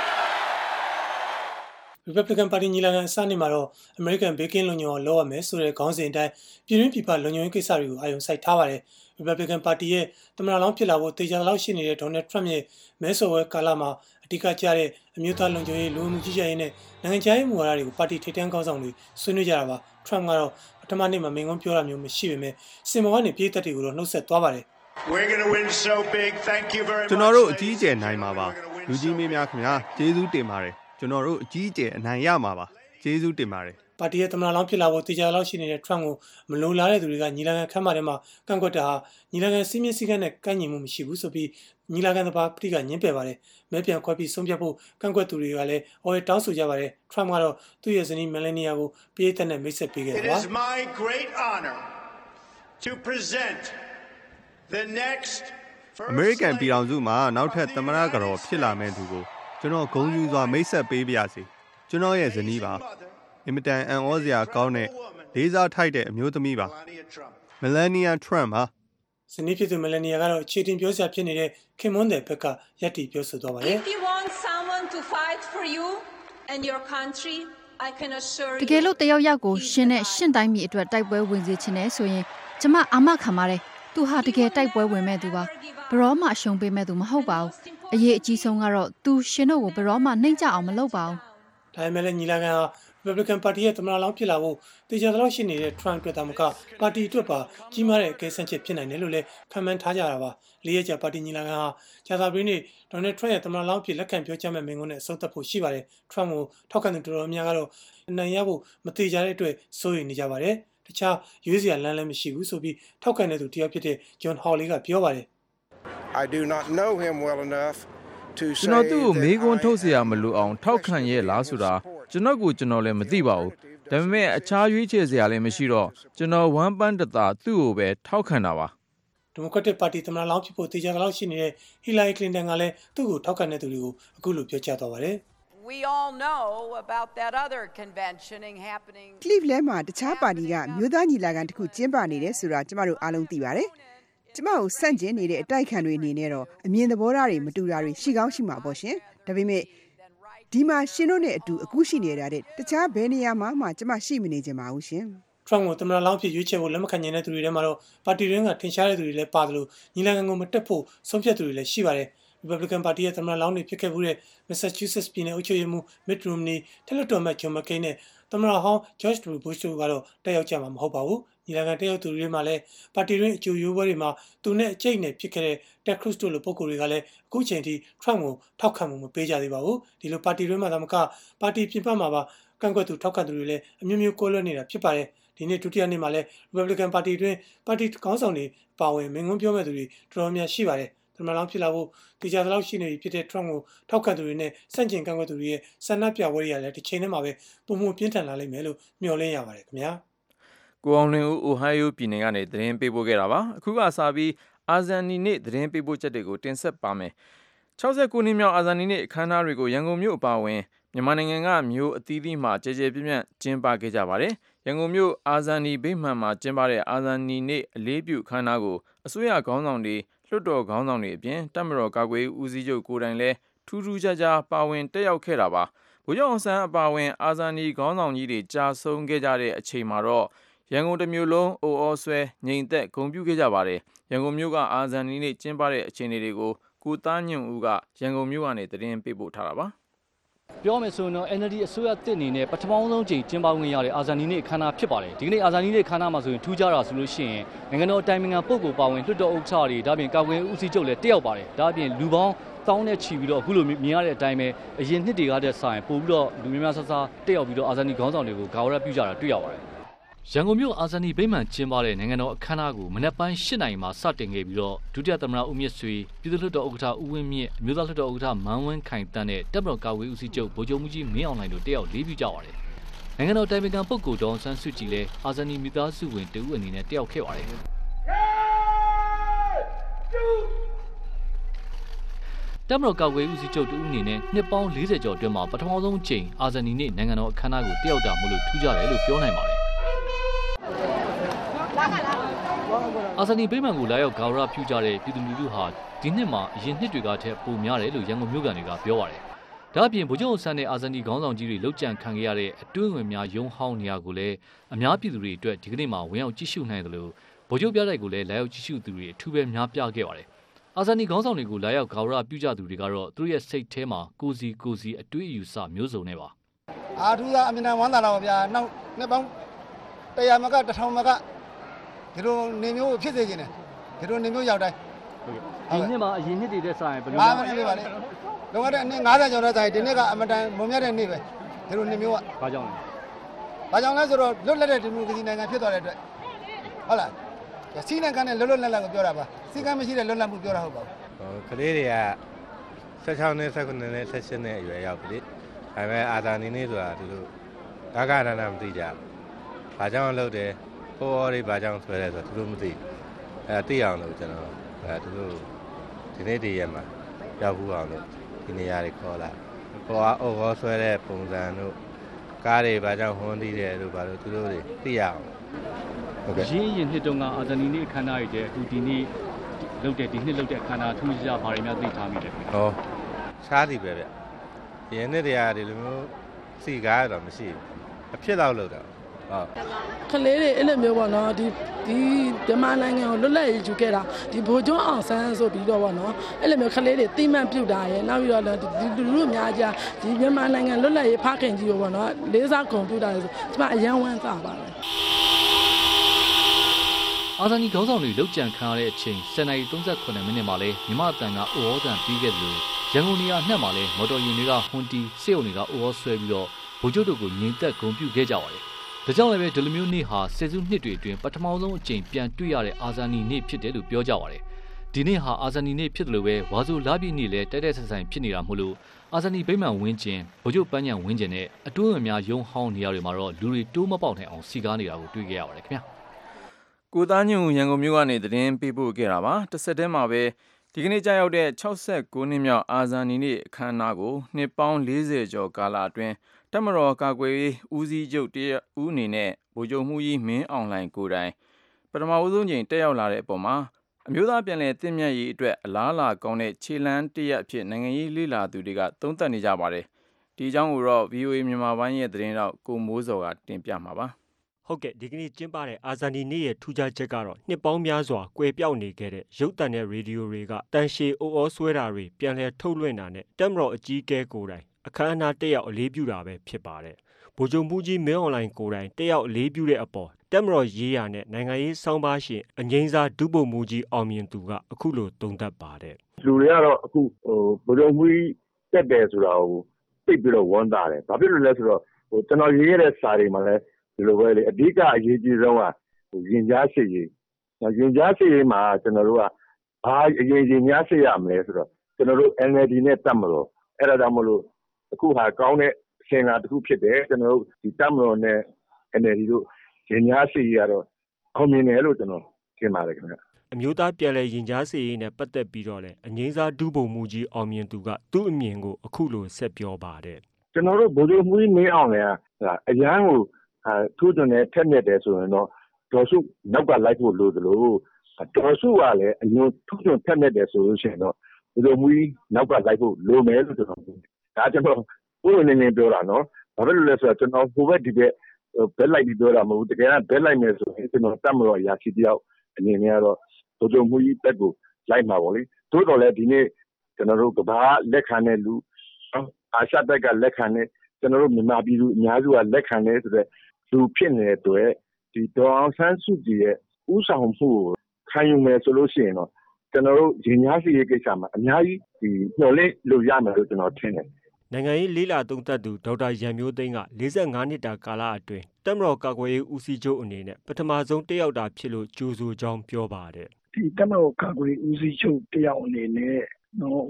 Republican ပါတီညီလာခံအစနေ့မှာတော့ American ဘေးကင်းလုံခြုံအောင်လုပ်ရမယ်ဆိုတဲ့ခေါင်းစဉ်အတိုင်းပြည်တွင်းပြည်ပလုံခြုံရေးကိစ္စတွေကိုအာရုံစိုက်ထားပါတယ်။ Republican ပါတီရဲ့သမ္မတလောင်းဖြစ်လာဖို့တေချာလောက်ရှိနေတဲ့ Donald Trump ရဲ့မဲဆွယ်ပွဲကာလမှာအဓိကကျတဲ့အမျိုးသားလုံခြုံရေးလူမှုကြီးကြပ်ရေးနဲ့နိုင်ငံခြားရေးမူဝါဒတွေကိုပါတီထိပ်တန်းခေါင်းဆောင်တွေဆွေးနွေးကြတာပါ။ Trump ကတော့ပထမနေ့မှာမိန့်ခွန်းပြောတာမျိုးမရှိပေမဲ့စင်မောကနေပြည်သက်တွေကိုတော့နှုတ်ဆက်သွားပါတယ်။ We're going to win so big. Thank you very much. ကျွန်တော်တို့အကြီးအကျယ်နိုင်မှာပါ။လူကြီးမင်းများခင်ဗျာကျေးဇူးတင်ပါတယ်။ကျွန်တော်တို့အကြီးအကျယ်အနိုင်ရမှာပါ။ကျေးဇူးတင်ပါတယ်။ပါတီရဲ့သမ္မတလောင်းဖြစ်လာဖို့တေချာလောက်ရှိနေတဲ့ Trump ကိုမလိုလားတဲ့သူတွေကညီလာခံခန်းမထဲမှာကန့်ကွက်တာဟာညီလာခံစီးမြင့်စည်းကမ်းနဲ့ကန့်ညီမှုမရှိဘူးဆိုပြီးညီလာခံသဘာပတိကညှင်းပယ်ပါတယ်။မဲပြန်ခွဲပြီးဆုံးဖြတ်ဖို့ကန့်ကွက်သူတွေကလည်းတောင်းဆိုကြပါတယ်။ Trump ကတော့သူ့ရဲ့ဇနီး Melania ကိုပြည်သက်နဲ့မိတ်ဆက်ပေးခဲ့တာပါ။ It is my great honor to present the next American ပြည်တော်စုမှာနောက်ထပ်သမ္မတကတော်ဖြစ်လာမယ့်သူကိုကျွန်တော်ဂုဏ်ယူစွာမိတ်ဆက်ပေးပါရစေ။ကျွန်တော်ရဲ့ဇနီးပါအင်မတန်အံ့ဩစရာကောင်းတဲ့လေးစားထိုက်တဲ့အမျိုးသမီးပါ Melania Trump ပါဇနီးဖြစ်သူ Melania ကတော့အခြေတင်ပြောစရာဖြစ်နေတဲ့ခင်မွန်းတဲ့ဘက်ကရပ်တည်ပြောဆိုသွားပါတယ် If you want someone to fight for you and your country I can assure you တကယ်လို့တယောက်ယောက်ကိုရှင်နဲ့ရှင့်တိုင်းပြည်အတွက်တိုက်ပွဲဝင်စေချင်တယ်ဆိုရင်ကျမအာမခံပါတယ်သူဟာတကယ်တိုက်ပွဲဝင်မဲ့သူပါဘရောမှအရှုံးပေးမဲ့သူမဟုတ်ပါဘူးအရေးအကြီးဆုံးကတော့သူရှင်တို့ကိုဘရောမှနှိမ့်ကြအောင်မလုပ်ပါဘူးဒါပေမဲ့လည်းညီလာခံဟာ Republican ပါတီရဲ့သမ္မတလောင်းဖြစ်လာဖို့တေချာသလောက်ရှိနေတဲ့ Trump အတွက်သာမကပါတီအတွက်ပါကြီးမားတဲ့အကဲဆန်းချက်ဖြစ်နိုင်တယ်လို့လည်းခန့်မှန်းထားကြတာပါ။လေးရက်ကြာပါတီညီလာခံဟာကြာသပတေးနေ့ Donald Trump ရဲ့သမ္မတလောင်းဖြစ်လက်ခံပြောကြားမဲ့မိန့်ခွန်းနဲ့အဆုံးသတ်ဖို့ရှိပါတယ်။ Trump ကိုထောက်ခံသူတော်တော်များကတော့အနိုင်ရဖို့မတေချာတဲ့အတွက်စိုးရိမ်နေကြပါတယ်။တခြားရွေးစရာလမ်းလည်းမရှိဘူးဆိုပြီးထောက်ခံတဲ့သူတယောက်ဖြစ်တဲ့ John Hawley ကပြောပါတယ် I do not know him well enough to say ကျွန်တော်သူ့ကိုမေးခွန်းထုတ်เสียမလို့အောင်ထောက်ခံရဲ့လားဆိုတာကျွန်တော်လည်းမသိပါဘူးဒါပေမဲ့အခြားရွေးချယ်စရာလည်းမရှိတော့ကျွန်တော်ဝမ်းပန်းတသာသူ့ကိုပဲထောက်ခံတာပါဒီမိုကရက်တစ်ပါတီသမ္မတလောင်းဖြစ်ဖို့တေချာလောက်ရှိနေတဲ့ Hillary Clinton ကလည်းသူ့ကိုထောက်ခံတဲ့သူတွေကိုအခုလိုပြောကြားသွားပါတယ် We all know about that other conventioning happening Cleveland မှာတခြားပါတီကမြို့သားညီလာခံတစ်ခုကျင်းပနေတယ်ဆိုတာကျမတို့အားလုံးသိပါတယ်ကျမကိုစန့်ကျင်နေတဲ့အတိုက်ခံတွေအနေနဲ့တော့အမြင်သဘောထားတွေမတူတာတွေရှိကောင်းရှိမှာပေါ့ရှင်ဒါပေမဲ့ဒီမှာရှင်တို့နဲ့အတူအခုရှိနေတာတဲ့တခြားဘယ်နေရာမှကျမရှိမနေကြပါဘူးရှင် Trump ကိုသမ္မတလောင်းဖြစ်ရွေးချယ်ဖို့လက်မခံနိုင်တဲ့သူတွေထဲမှာတော့ပါတီရင်းကထင်ရှားတဲ့သူတွေလည်းပါတယ်လို့ညီလာခံကိုမတက်ဖို့ဆုံးဖြတ်သူတွေလည်းရှိပါတယ် Republican ပါတီရဲ့သမ္မတလောင်းတွေဖြစ်ခဲ့မှုတဲ့ Massachusetts ပြည်နယ်အုပ်ချုပ်ရေးမှူး Mitt Romney ထက်လွှတ်တော်အမတ် John McCain နဲ့သမ္မတဟောင်း George W. Bush တို့ကတော့တက်ရောက်ကြမှာမဟုတ်ပါဘူးညီလာခံတက်ရောက်သူတွေမှာလည်းပါတီတွင်းအကျိုးရိုးပွဲတွေမှာသူနဲ့အကျိတ်နဲ့ဖြစ်ခဲ့တဲ့ Ted Cruz တို့လိုပုဂ္ဂိုလ်တွေကလည်းအခုချိန်ထိ Trump ကိုထောက်ခံမှုမပေးကြသေးပါဘူးဒီလိုပါတီတွင်းမှာသာမကပါတီပြင်ပမှာပါကန့်ကွက်သူထောက်ခံသူတွေလည်းအမျိုးမျိုးကွဲလွဲနေတာဖြစ်ပါတယ်ဒီနေ့ဒုတိယနေ့မှာလည်း Republican ပါတီတွင်းပါတီခေါင်းဆောင်တွေပါဝင်မင်းကွန်းပြောမဲ့သူတွေတော်တော်များရှိပါတယ်သမ္မတလောင်းဖြစ်လာဖို့တည်ကြသလောက်ရှိနေပြီဖြစ်တဲ့ Trump ကိုထောက်ခံသူတွေနဲ့စန့်ကျင်ကန့်ကွက်သူတွေရဲ့ဆန္ဒပြပွဲတွေကလည်းတစ်ချိန်တည်းမှာပဲပုံမှန်ပြင်းထန်လာလိမ့်မယ်လို့မျှော်လင့်ရပါတယ်ခင်ဗျာကိုအောင်လင်းဦး Ohio ပြည်နယ်ကနေသတင်းပေးပို့ခဲ့တာပါအခုကစပြီးအာဇာနည်နေ့သတင်းပေးပို့ချက်တွေကိုတင်ဆက်ပါမယ်69နှစ်မြောက်အာဇာနည်နေ့အခမ်းအနားတွေကိုရန်ကုန်မြို့အပါအဝင်မြန်မာနိုင်ငံကမြို့အသီးသီးမှာကြဲကြဲပြန့်ပြန့်ကျင်းပခဲ့ကြပါတယ်ရန်ကုန်မြို့အာဇာနည်ဗိမာန်မှာကျင်းပတဲ့အာဇာနည်နေ့အလေးပြုအခမ်းအနားကိုအစိုးရခေါင်းဆောင်တွေလွှတ်တော်ခေါင်းဆောင်တွေအပြင်တပ်မတော်ကာကွယ်ရေးဦးစီးချုပ်ကိုယ်တိုင်လည်းထူးထူးခြားခြားပါဝင်တက်ရောက်ခဲ့တာပါဗိုလ်ချုပ်အောင်ဆန်းအပါအဝင်အာဇာနည်ခေါင်းဆောင်ကြီးတွေကြာဆုံးခဲ့ကြတဲ့အချိန်မှာတော့ရန်ကုန်တစ်မြို့လုံးအိုအောဆွဲငြိမ်သက်ဂုဏ်ပြုခဲ့ကြပါတယ်ရန်ကုန်မြို့ကအာဇာနည်နေ့ကျင်းပတဲ့အခြေအနေတွေကိုကိုသားညွန့်ဦးကရန်ကုန်မြို့ကနေသတင်းပေးပို့ထားတာပါပြောမယ်ဆိုရင်တော့ NLD အစိုးရတစ်အနေနဲ့ပထမဆုံးချိန်ကျင်းပဝင်ရတဲ့အာဇာနည်နေ့အခမ်းအနားဖြစ်ပါတယ်ဒီကနေ့အာဇာနည်နေ့အခမ်းအနားမှာဆိုရင်ထူးခြားတာဆိုလို့ရှိရင်နိုင်ငံတော်အတိုင်ပင်ခံပုဂ္ဂိုလ်ပါဝင်လွှတ်တော်ဥက္ကဋ္ဌတွေဒါပြင်ကာကွယ်ဦးစီးချုပ်လည်းတက်ရောက်ပါတယ်ဒါပြင်လူပေါင်းတောင်းနဲ့ချီပြီးတော့အခုလိုမြင်ရတဲ့အတိုင်းပဲအရင်နှစ်တွေကတည်းကဆိုင်ပို့ပြီးတော့လူများများဆဆတက်ရောက်ပြီးတော့အာဇာနည်ခေါင်းဆောင်တွေကိုဂါဝရပြုကြတာတွေ့ရပါတယ်ရန်ကုန်မြို့အာဇာနည်ဗိမာန်ကျင်းပတဲ့နိုင်ငံတော်အခမ်းအနားကိုမနက်ပိုင်း၈ နာရီမှာစတင်ခဲ့ပြီးတော့ဒုတိယသမ္မတဦးမြင့်ဆွေပြည်သူ့လွှတ်တော်ဥက္ကဋ္ဌဦးဝင်းမြင့်အမျိုးသားလွှတ်တော်ဥက္ကဋ္ဌမန်းဝင်းခိုင်တန်းနဲ့တပ်မတော်ကာကွယ်ဦးစီးချုပ်ဗိုလ်ချုပ်မှုကြီးမင်းအောင်လှိုင်တို့တက်ရောက်လေးပြုကြပါတယ်။နိုင်ငံတော်တိုင်ပင်ခံပုဂ္ဂိုလ်ဒေါ်အောင်ဆန်းစုကြည်လည်းအာဇာနည်မိသားစုဝင်တဦးအနေနဲ့တက်ရောက်ခဲ့ပါတယ်။တပ်မတော်ကာကွယ်ဦးစီးချုပ်တဦးအနေနဲ့နှစ်ပေါင်း40ကျော်အတွင်းမှာပထမဆုံးအကြိမ်အာဇာနည်နေ့နိုင်ငံတော်အခမ်းအနားကိုတက်ရောက်တာမို့လို့ထူးခြားတယ်လို့ပြောနိုင်ပါတယ်။အာဇာနည်ဗိမာန်ကိုလာရောက်ဂါဝရပြုကြတဲ့ပြည်သူလူထုဟာဒီနှစ်မှာအရင်နှစ်တွေကထက်ပိုများတယ်လို့ရန်ကုန်မြို့ကန်တွေကပြောပါတယ်။ဒါ့အပြင်ဗိုလ်ချုပ်အောင်ဆန်းနဲ့အာဇာနည်ခေါင်းဆောင်ကြီးတွေလှုပ်ကြံခံခဲ့ရတဲ့အတွင်းဝင်များရုံးဟောင်းနေရာကိုလည်းအများပြည်သူတွေအတွက်ဒီကနေ့မှာဝင်ရောက်ကြည့်ရှုနိုင်တယ်လို့ဗိုလ်ချုပ်ပြတိုက်ကိုလည်းလာရောက်ကြည့်ရှုသူတွေအထူးပဲများပြခဲ့ပါတယ်။အာဇာနည်ခေါင်းဆောင်တွေကိုလာရောက်ဂါဝရပြုကြသူတွေကတော့သူတို့ရဲ့စိတ်ထဲမှာကိုစီအတွေးအယူဆမျိုးစုံနဲ့ပါ။အာထူးသာအမြင်နဲ့ဝမ်းသာတော့ဗျာ။နောက်နှစ်ပေါင်း100မက1000မကဒီလိုနေမျိုးကိုဖြစ်စေခြင်းတယ်ဒီလိုနေမျိုးရောက်တိုင်းဒီနှစ်မှာအရင်နှစ်တွေတဲ့ဆိုင်ဘယ်လိုလဲမဖြစ်ပါနဲ့လောကတဲ့အနှစ်50ကျော်တဲ့ဆိုင်ဒီနှစ်ကအမတန်မုံမြတ်တဲ့နေ့ပဲဒီလိုနေမျိုးကဘာကြောင့်လဲဆိုတော့လွတ်လပ်တဲ့ဒီမိုကရေစီနိုင်ငံဖြစ်သွားတဲ့အတွက်ဟုတ်လားစီးနိုင်ငံနဲ့လွတ်လပ်ကိုပြောတာပါစီကံမရှိတဲ့လွတ်လပ်မှုပြောတာဟုတ်ပါဘူးကလေးတွေက16နှစ်19နှစ်18နှစ်အရွယ်ရောက်ပြီဒါပေမဲ့အာဇာနည်နေ့ဆိုတာဒီလိုကာကနာနာမသိကြဘာကြောင့်လုပ်တယ်ဟိုတွေဘာကြောင့်ဆွဲလဲဆိုတော့သူတို့မသိသိအောင်လို့ကျွန်တော်သူတို့ဒီနေ့တည်းရမှာရောက်ဘူးအောင်လို့ဒီနေရာတွေခေါ်လာဟိုအော်ခေါ်ဆွဲတဲ့ပုံစံတို့ကားတွေဘာကြောင့်ဟွန်းတီးတယ်တို့ဘာလို့သူတို့တွေသိရအောင်ဟုတ်ကဲ့ရင်နှစ်တုန်းကအာဇာနည်နေ့အခမ်းအနားတွေအခုဒီနေ့လုပ်တဲ့ဒီနှစ်လုပ်တဲ့အခမ်းအနားထူးခြားဘာတွေများသိထားမိလဲဟောရှားသည်ပဲဗျဒီနှစ်တည်းကဒီလိုမျိုးစီကားတော့မရှိဘူးအဖြစ်တော့လို့တော့ကလေးတွေအဲ့လိုမျိုးပေါ့နော်ဒီမြန်မာနိုင်ငံကိုလွတ်လပ်ရေးယူခဲ့တာဒီဗိုလ်ချုပ်အောင်ဆန်းဆိုပြီးတော့ပေါ့နော်အဲ့လိုမျိုးကလေးတွေတိမှန်ပြုတ်တာရယ်နောက်ပြီးတော့ဒီလူလူများကြားဒီမြန်မာနိုင်ငံလွတ်လပ်ရေးဖခင်ကြီးကိုပေါ့နော်လေးစားဂုဏ်ပြုတာဆိုကျမအယံဝမ်းသာပါတယ်အာဇာနည်ခေါင်းဆောင်တွေလှုပ်ကြံခံရတဲ့အချိန်10:38မိနစ်မှာလဲမြမအတန်ကအိုဩတန်ပြီးခဲ့တယ်ရန်ကုန်နေရာအနှံ့မှာလဲမော်တော်ယာဉ်တွေကဟွန်တီစေုံတွေကအိုဩဆွဲပြီးတော့ဗိုလ်ချုပ်တို့ကိုငြိမ်သက်ဂုဏ်ပြုခဲ့ကြပါတယ်ဒါကြောင့်လည်းပဲဒီလိုမျိုးနေ့ဟာဆယ်စုနှစ်တွေအတွင်းပထမဆုံးအကြိမ်ပြန်တွေ့ရတဲ့အာဇာနည်နေ့ဖြစ်တယ်လို့ပြောကြပါတယ်။ဒီနေ့ဟာအာဇာနည်နေ့ဖြစ်တယ်လို့ပဲဝါဆိုလပြည့်နေ့လည်းတိုက်ဆိုင်ဆိုင်ဖြစ်နေတာမို့လို့အာဇာနည်ဗိမာန်ဝင်းကျင်ဗိုလ်ချုပ်ပန်းညံဝင်းကျင်နဲ့အတွင်းဝင်များရုံးဟောင်းနေရာတွေမှာတော့လူတွေတိုးမပေါက်နိုင်အောင်စီကားနေတာကိုတွေ့ခဲ့ရပါတယ်ခင်ဗျာ။ကိုသားညွန့်ရန်ကုန်မြို့ကနေသတင်းပေးပို့ခဲ့တာပါ။တစ်ဆက်တည်းမှာပဲဒီကနေ့ကြာရောက်တဲ့69နှစ်မြောက်အာဇာနည်နေ့အခမ်းအနားကိုနှစ်ပေါင်း40ကျော်ကာလအတွင်းတပ်မတော်ကာကွယ်ရေးဦးစီးချုပ်တဦးအနေနဲ့ဗိုလ်ချုပ်မှုကြီးမင်းအောင်လှိုင်ကိုယ်တိုင်ပထမဆုံးချိန်တက်ရောက်လာတဲ့အပေါ်မှာအမျိုးသားပြန်လည်သင့်မြတ်ရေးအတွက်အလားအလာကောင်းတဲ့ခြေလှမ်းတစ်ရပ်အဖြစ်နိုင်ငံရေးလေ့လာသူတွေကသုံးသပ်နေကြပါတယ်။ဒီအကြောင်းကိုတော့ VOA မြန်မာပိုင်းရဲ့သတင်းတောက်ကိုမိုးစောကတင်ပြမှာပါ။ဟုတ်ကဲ့ဒီကနေ့ကျင်းပတဲ့အာဇာနည်နေ့ရဲ့ထူးခြားချက်ကတော့နှစ်ပေါင်းများစွာကွယ်ပြောက်နေခဲ့တဲ့ရုပ်သံနဲ့ရေဒီယိုတွေကတန်ရှည်အိုဩဆွဲတာတွေပြန်လည်ထုတ်လွှင့်တာနဲ့တပ်မတော်အကြီးအကဲကိုယ်တိုင်အခမ်းအနားတက်ရောက်အလေးပြုတာပဲဖြစ်ပါတယ်။ဗိုလ်ချုပ်မှုကြီးမင်းအောင်လှိုင်ကိုယ်တိုင်တက်ရောက်အလေးပြုတဲ့အပေါ်တက်မတော်ရေးရာနဲ့နိုင်ငံရေးစောင်းပါရှင်အငိမ့်စားဒုဗိုလ်မှူးကြီးအောင်မြင်သူကအခုလိုသုံးသပ်ပါတယ်လူတွေကတော့အခုဘယ်လိုမှတက်တယ်ဆိုတာကိုသိပြီးတော့ဝန်တာတယ်ဘာဖြစ်လို့လဲဆိုတော့ကျွန်တော်ရေးရတဲ့စာတွေမှာလည်းဒီလိုပဲလေအဓိကအရေးကြီးဆုံးကရင်ကြားစစ်ရေးမှာကျွန်တော်တို့ကဘာအရေးကြီးများစစ်ရမလဲဆိုတော့ကျွန်တော်တို့ NLD နဲ့တက်မလို့အဲ့ဒါကြောင့်မလို့အခုဟာကောင်းတဲ့အစဉ်လာတစ်ခုဖြစ်တယ်ကျွန်တော်တို့ဒီတက်မလို့နဲ့ NLD တို့ရင်ကြားစစ်ရေးကတော့အောင်မြင်တယ်လို့ကျွန်တော်ထင်ပါတယ်ခင်ဗျအမျိုးသားပြည်လဲရင်ကြားစစ်ရေးနဲ့ပတ်သက်ပြီးတော့လည်းအငိမ့်စားဒုဗိုလ်မှူးကြီးအောင်မြင်သူကသူ့အမြင်ကိုအခုလိုဆက်ပြောပါတယ်ကျွန်တော်တို့ဗိုလ်ချုပ်မှူးကြီးမင်းအောင်လည်းအရန်ကိုထိုးသွင်းတဲ့ထက်မြက်တယ်ဆိုရင်တော့ဒေါ်စုနောက်ကလိုက်ဖို့လိုသလိုဒေါ်စုကလည်းအညိုထိုးသွင်းထက်မြက်တယ်ဆိုလို့ရှိရင်တော့ဗိုလ်ချုပ်မှူးကြီးနောက်ကလိုက်ဖို့လိုမယ်လို့ကျွန်တော်ပြောဒါကျွန်တော်ဘုရားနေပြောတာနော်ဘာဖြစ်လို့လဲဆိုတော့ကျွန်တော်ဟိုဘက်ဒီဘက်ဘက်လိုက်ပြီးပြောတာမဟုတ်ဘူးတကယ်ကဘက်လိုက်မယ်ဆိုရင်ကျွန်တော်တတ်မလို့အရာရှိတယောက်အနေနဲ့ကတော့ဗိုလ်ချုပ်မှူးကြီးတက်ကိုလိုက်မှာပေါ့လေသို့တော်လည်းဒီနေ့ကျွန်တော်တို့ကဘာလက်ခံတဲ့လူအာရှတက်ကလက်ခံတဲ့ကျွန်တော်တို့မြန်မာပြည်သူအများစုကလက်ခံတဲ့ဆိုတဲ့လူဖြစ်နေတဲ့အတွက်ဒီဒေါ်အောင်ဆန်းစုကြည်ရဲ့ဥဆောင်မှုကိုခံယူမယ်ဆိုလို့ရှိရင်တော့ကျွန်တော်တို့ရင်ကြားစီရေးကိစ္စမှာအများကြီးဒီမျှော်လင့်လို့ရမယ်လို့ကျွန်တော်ထင်တယ်နိုင်ငံရေးလေးလာသုံးသပ်သူဒေါက်တာရန်မျိုးသိန်းက45နှစ်တာကာလအတွင်းတက်မတော်ကာကွယ်ရေးဦးစီးချုပ်အနေနဲ့ပထမဆုံးတက်ရောက်တာဖြစ်လို့ကြိုးဆိုကြောင်းပြောပါတယ်ဒီတက်မတော်ကာကွယ်ရေးဦးစီးချုပ်တက်ရောက်အနေနဲ့နော်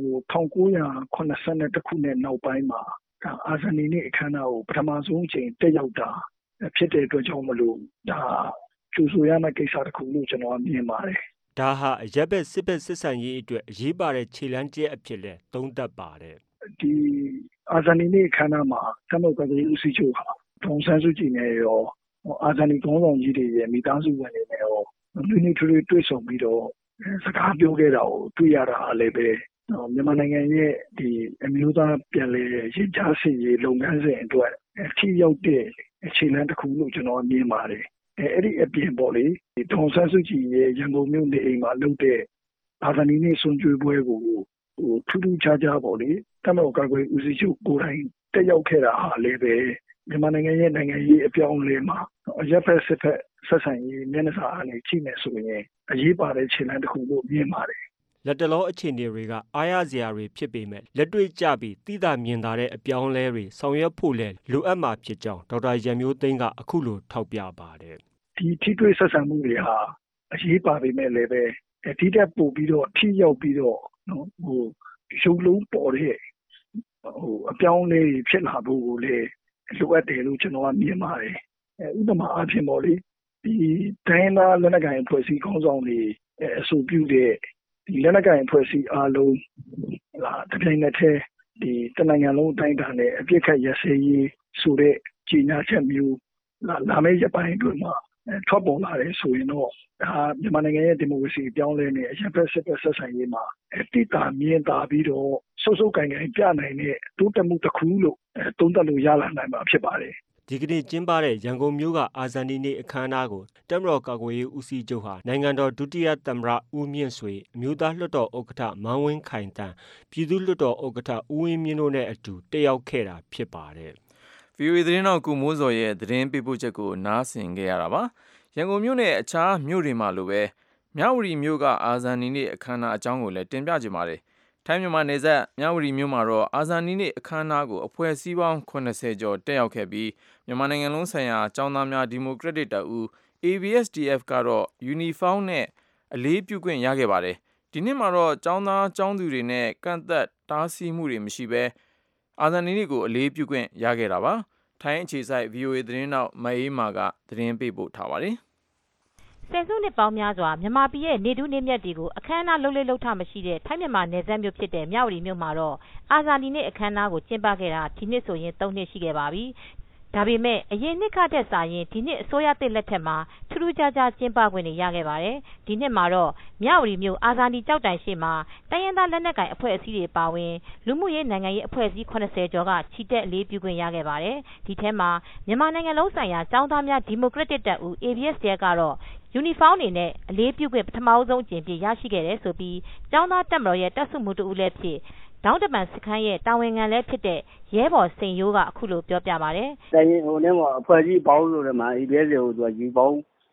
1982ခုနှစ်နောက်ပိုင်းမှာအာဇာနည်နေ့အခမ်းအနားကိုပထမဆုံးအချိန်တက်ရောက်တာဖြစ်တဲ့အတွက်ကြောင့်မလို့ဒါကျူဆိုရမယ့်ကိစ္စတစ်ခုလို့ကျွန်တော်မြင်ပါတယ်ဒါဟာအရက်ဘက်စစ်ဘက်စစ်ဆန်ရေးအတွက်အရေးပါတဲ့ခြေလှမ်းကျဲအဖြစ်လဲသုံးသပ်ပါတယ်ဒီအာဇာနည်နေ့အခမ်းအနားမှာတက်မတော်ကာကွယ်ရေးဦးစီးချုပ်ဟာဒေါ်ဆန်းစုကြည်နဲ့ရောအာဇာနည်ခေါင်းဆောင်ကြီးတွေရဲ့မိသားစုဝင်တွေနဲ့ရောလူနေထွေတွေ့ဆုံပြီးတော့စကားပြောခဲ့တာကိုတွေ့ရတာလည်းပဲမြန်မာနိုင်ငံရဲ့ဒီအမျိုးသားပြည်လဲရင်ကြားစစ်ရေးလုပ်ငန်းစဉ်အတွက်ထိရောက်တဲ့အခြေလှမ်းတစ်ခုလို့ကျွန်တော်မြင်ပါတယ်အဲ့ဒီအပြင်ပေါ့လေဒီဒေါ်ဆန်းစုကြည်ရဲ့ရန်ကုန်မြို့နေအိမ်မှာလုပ်တဲ့အာဇာနည်နေ့ဆွန်ကျွေးပွဲကိုထူးထူးခြားခြားပေါ့လေတက်မတော်ကာကွယ်ဦးစီးချုပ်ကိုယ်တိုင်တက်ရောက်ခဲ့တာဟာလည်းပဲမြန်မာနိုင်ငံရဲ့နိုင်ငံရေးအပြောင်းအလဲမှာအရက်ဖက်စစ်ဖက်ဆက်ဆံရေးမျက်နှာစာအနေချိနေဆိုရင်အရေးပါတဲ့ခြေလှမ်းတစ်ခုလို့မြင်ပါတယ်လက်တလောအခြေအနေတွေကအားရစရာတွေဖြစ်ပေမဲ့လက်တွေ့ကျပြီးသိသာမြင်သာတဲ့အပြောင်းလဲတွေဆောင်ရွက်ဖို့လည်းလိုအပ်မှာဖြစ်ကြောင်းဒေါက်တာရန်မျိုးသိန်းကအခုလိုထောက်ပြပါတယ်ဒီထိတွေ့ဆက်ဆံမှုတွေဟာအရေးပါပေမဲ့လည်းပဲဒီတက်ပို့ပြီးတော့ထိရောက်ပြီးတော့နော်ရုပ်လုံးပေါ်တဲ့အပြောင်းလဲဖြစ်လာဖို့ကိုလည်းလိုအပ်တယ်လို့ကျွန်တော်ကမြင်ပါတယ်ဥပမာအားဖြင့်ပေါ့လေဒီတိုင်းသားလက်နက်ကိုင်အဖွဲ့အစည်းခေါင်းဆောင်တွေအဆိုပြုတဲ့ဒီလက်နက်ကိုင်အဖွဲ့အစည်းအားလုံးတပြိုင်နက်တည်းဒီတနိုင်ငံလုံးအတိုင်းအတာနဲ့အပြစ်ခတ်ရစဲရေးဆိုတဲ့ကြီးညာချက်မျိုးလာမယ့်ရပိုင်းအတွင်းမှာထွက်ပေါ်လာတယ်ဆိုရင်တော့ဒါမြန်မာနိုင်ငံရဲ့ဒီမိုကရေစီပြောင်းလဲနေအရက်ဖက်စစ်ဖက်ဆက်ဆံရေးမှာတိတာမြင်သာပြီးတော့စုပ်ကိုင်ပြနိုင်တဲ့တိုးတက်မှုတစ်ခုလို့သုံးသပ်လို့ရလာနိုင်မှာဖြစ်ပါတယ်ဒီကနေ့ကျင်းပတဲ့ရန်ကုန်မြို့ကအာဇာနည်နေ့အခမ်းအနားကိုတက်မတော်ကာကွယ်ရေးဦးစီးချုပ်ဟာနိုင်ငံတော်ဒုတိယသမ္မတဦးမြင့်ဆွေအမျိုးသားလွှတ်တော်ဥက္ကဋ္ဌမန်းဝင်းခိုင်တန်းပြည်သူ့လွှတ်တော်ဥက္ကဋ္ဌဦးဝင်းမြင့်တို့နဲ့အတူတက်ရောက်ခဲ့တာဖြစ်ပါတယ်။ VOA သတင်းတော်ကူမိုးစော်ရဲ့သတင်းပေးပို့ချက်ကိုနားဆင်ခဲ့ရတာပါ။ရန်ကုန်မြို့နဲ့အခြားမြို့တွေမှာလိုပဲမြဝတီမြို့ကအာဇာနည်နေ့အခမ်းအနားအကြောင်းကိုလည်းတင်ပြကြပါမယ်။ထိုင်းမြန်မာနယ်စပ်မြဝတီမြို့မှာတော့အာဇာနည်နေ့အခမ်းအနားကိုအဖွဲ့အစည်းပေါင်း80ကျော်တက်ရောက်ခဲ့ပြီးမြန်မာနိုင်ငံလုံးဆိုင်ရာကျောင်းသားများဒီမိုကရက်တစ်တပ်ဦး ABSDF ကတော့ယူနီဖောင်းနဲ့အလေးပြုခွင့်ရခဲ့ပါတယ်။ဒီနှစ်မှာတော့ကျောင်းသားကျောင်းသူတွေနဲ့ကန့်သက်တားဆီးမှုတွေမရှိဘဲအာဇာနည်နေ့ကိုအလေးပြုခွင့်ရခဲ့တာပါ။ထိုင်းအခြေစိုက် VOA သတင်းတောက်မအေးမာကသတင်းပေးပို့ထားပါတယ်။ဆယ်စုနှစ်ပေါင်းများစွာမြန်မာပြည်ရဲ့နေထူးနေမြတ်တွေကိုအခမ်းအနားလုပ်လေ့လုပ်ထမရှိတဲ့ထိုင်းမြန်မာနယ်စပ်မြို့ဖြစ်တဲ့မြဝတီမြို့မှာတော့အာဇာနည်နေ့အခမ်းအနားကိုကျင်းပခဲ့တာဒီနှစ်ဆိုရင်3နှစ်ရှိခဲ့ပါပြီ။ဒါပေမဲ့အရင်နှစ်ကတည်းကစာရင်ဒီနှစ်အစိုးရသစ်လက်ထက်မှာထူးထူးခြားခြားကျင်းပခွင့်ရခဲ့ပါတယ်။ဒီနှစ်မှာတော့မြဝတီမြို့အာဇာနည်ကျောက်တိုင်ရှိမှာတိုင်းရင်းသားလက်နက်ကိုင်အဖွဲ့အစည်းတွေပါဝင်လူမှုရေးနိုင်ငံရေးအဖွဲ့အစည်း80ကျော်ကချီတက်အလေးပြုခွင့်ရခဲ့ပါတယ်။ဒီထဲမှာမြန်မာနိုင်ငံလုံးဆိုင်ရာကျောင်းသားများဒီမိုကရက်တစ်တပ်ဦး ABSDF ကတော့ယူနီဖောင်းအနေနဲ့အလေးပြုခွင့်ပထမဆုံးအကြိမ်ပြရရှိခဲ့တယ်ဆိုပြီးကျောင်းသားတပ်မတော်ရဲ့တပ်စုမှုတဦးလည်းဖြစ်ဒေါင်းတမန်စခန်းရဲ့တာဝန်ခံလည်းဖြစ်တဲ့ရဲဘော်စိန်ရိုးကအခုလိုပြောပြပါတယ်။တိုင်းဟိုထဲမှာအဖွဲ့အစည်းပေါင်းလို့လည်းမှာ ABS ကိုသူကယူပေါင်း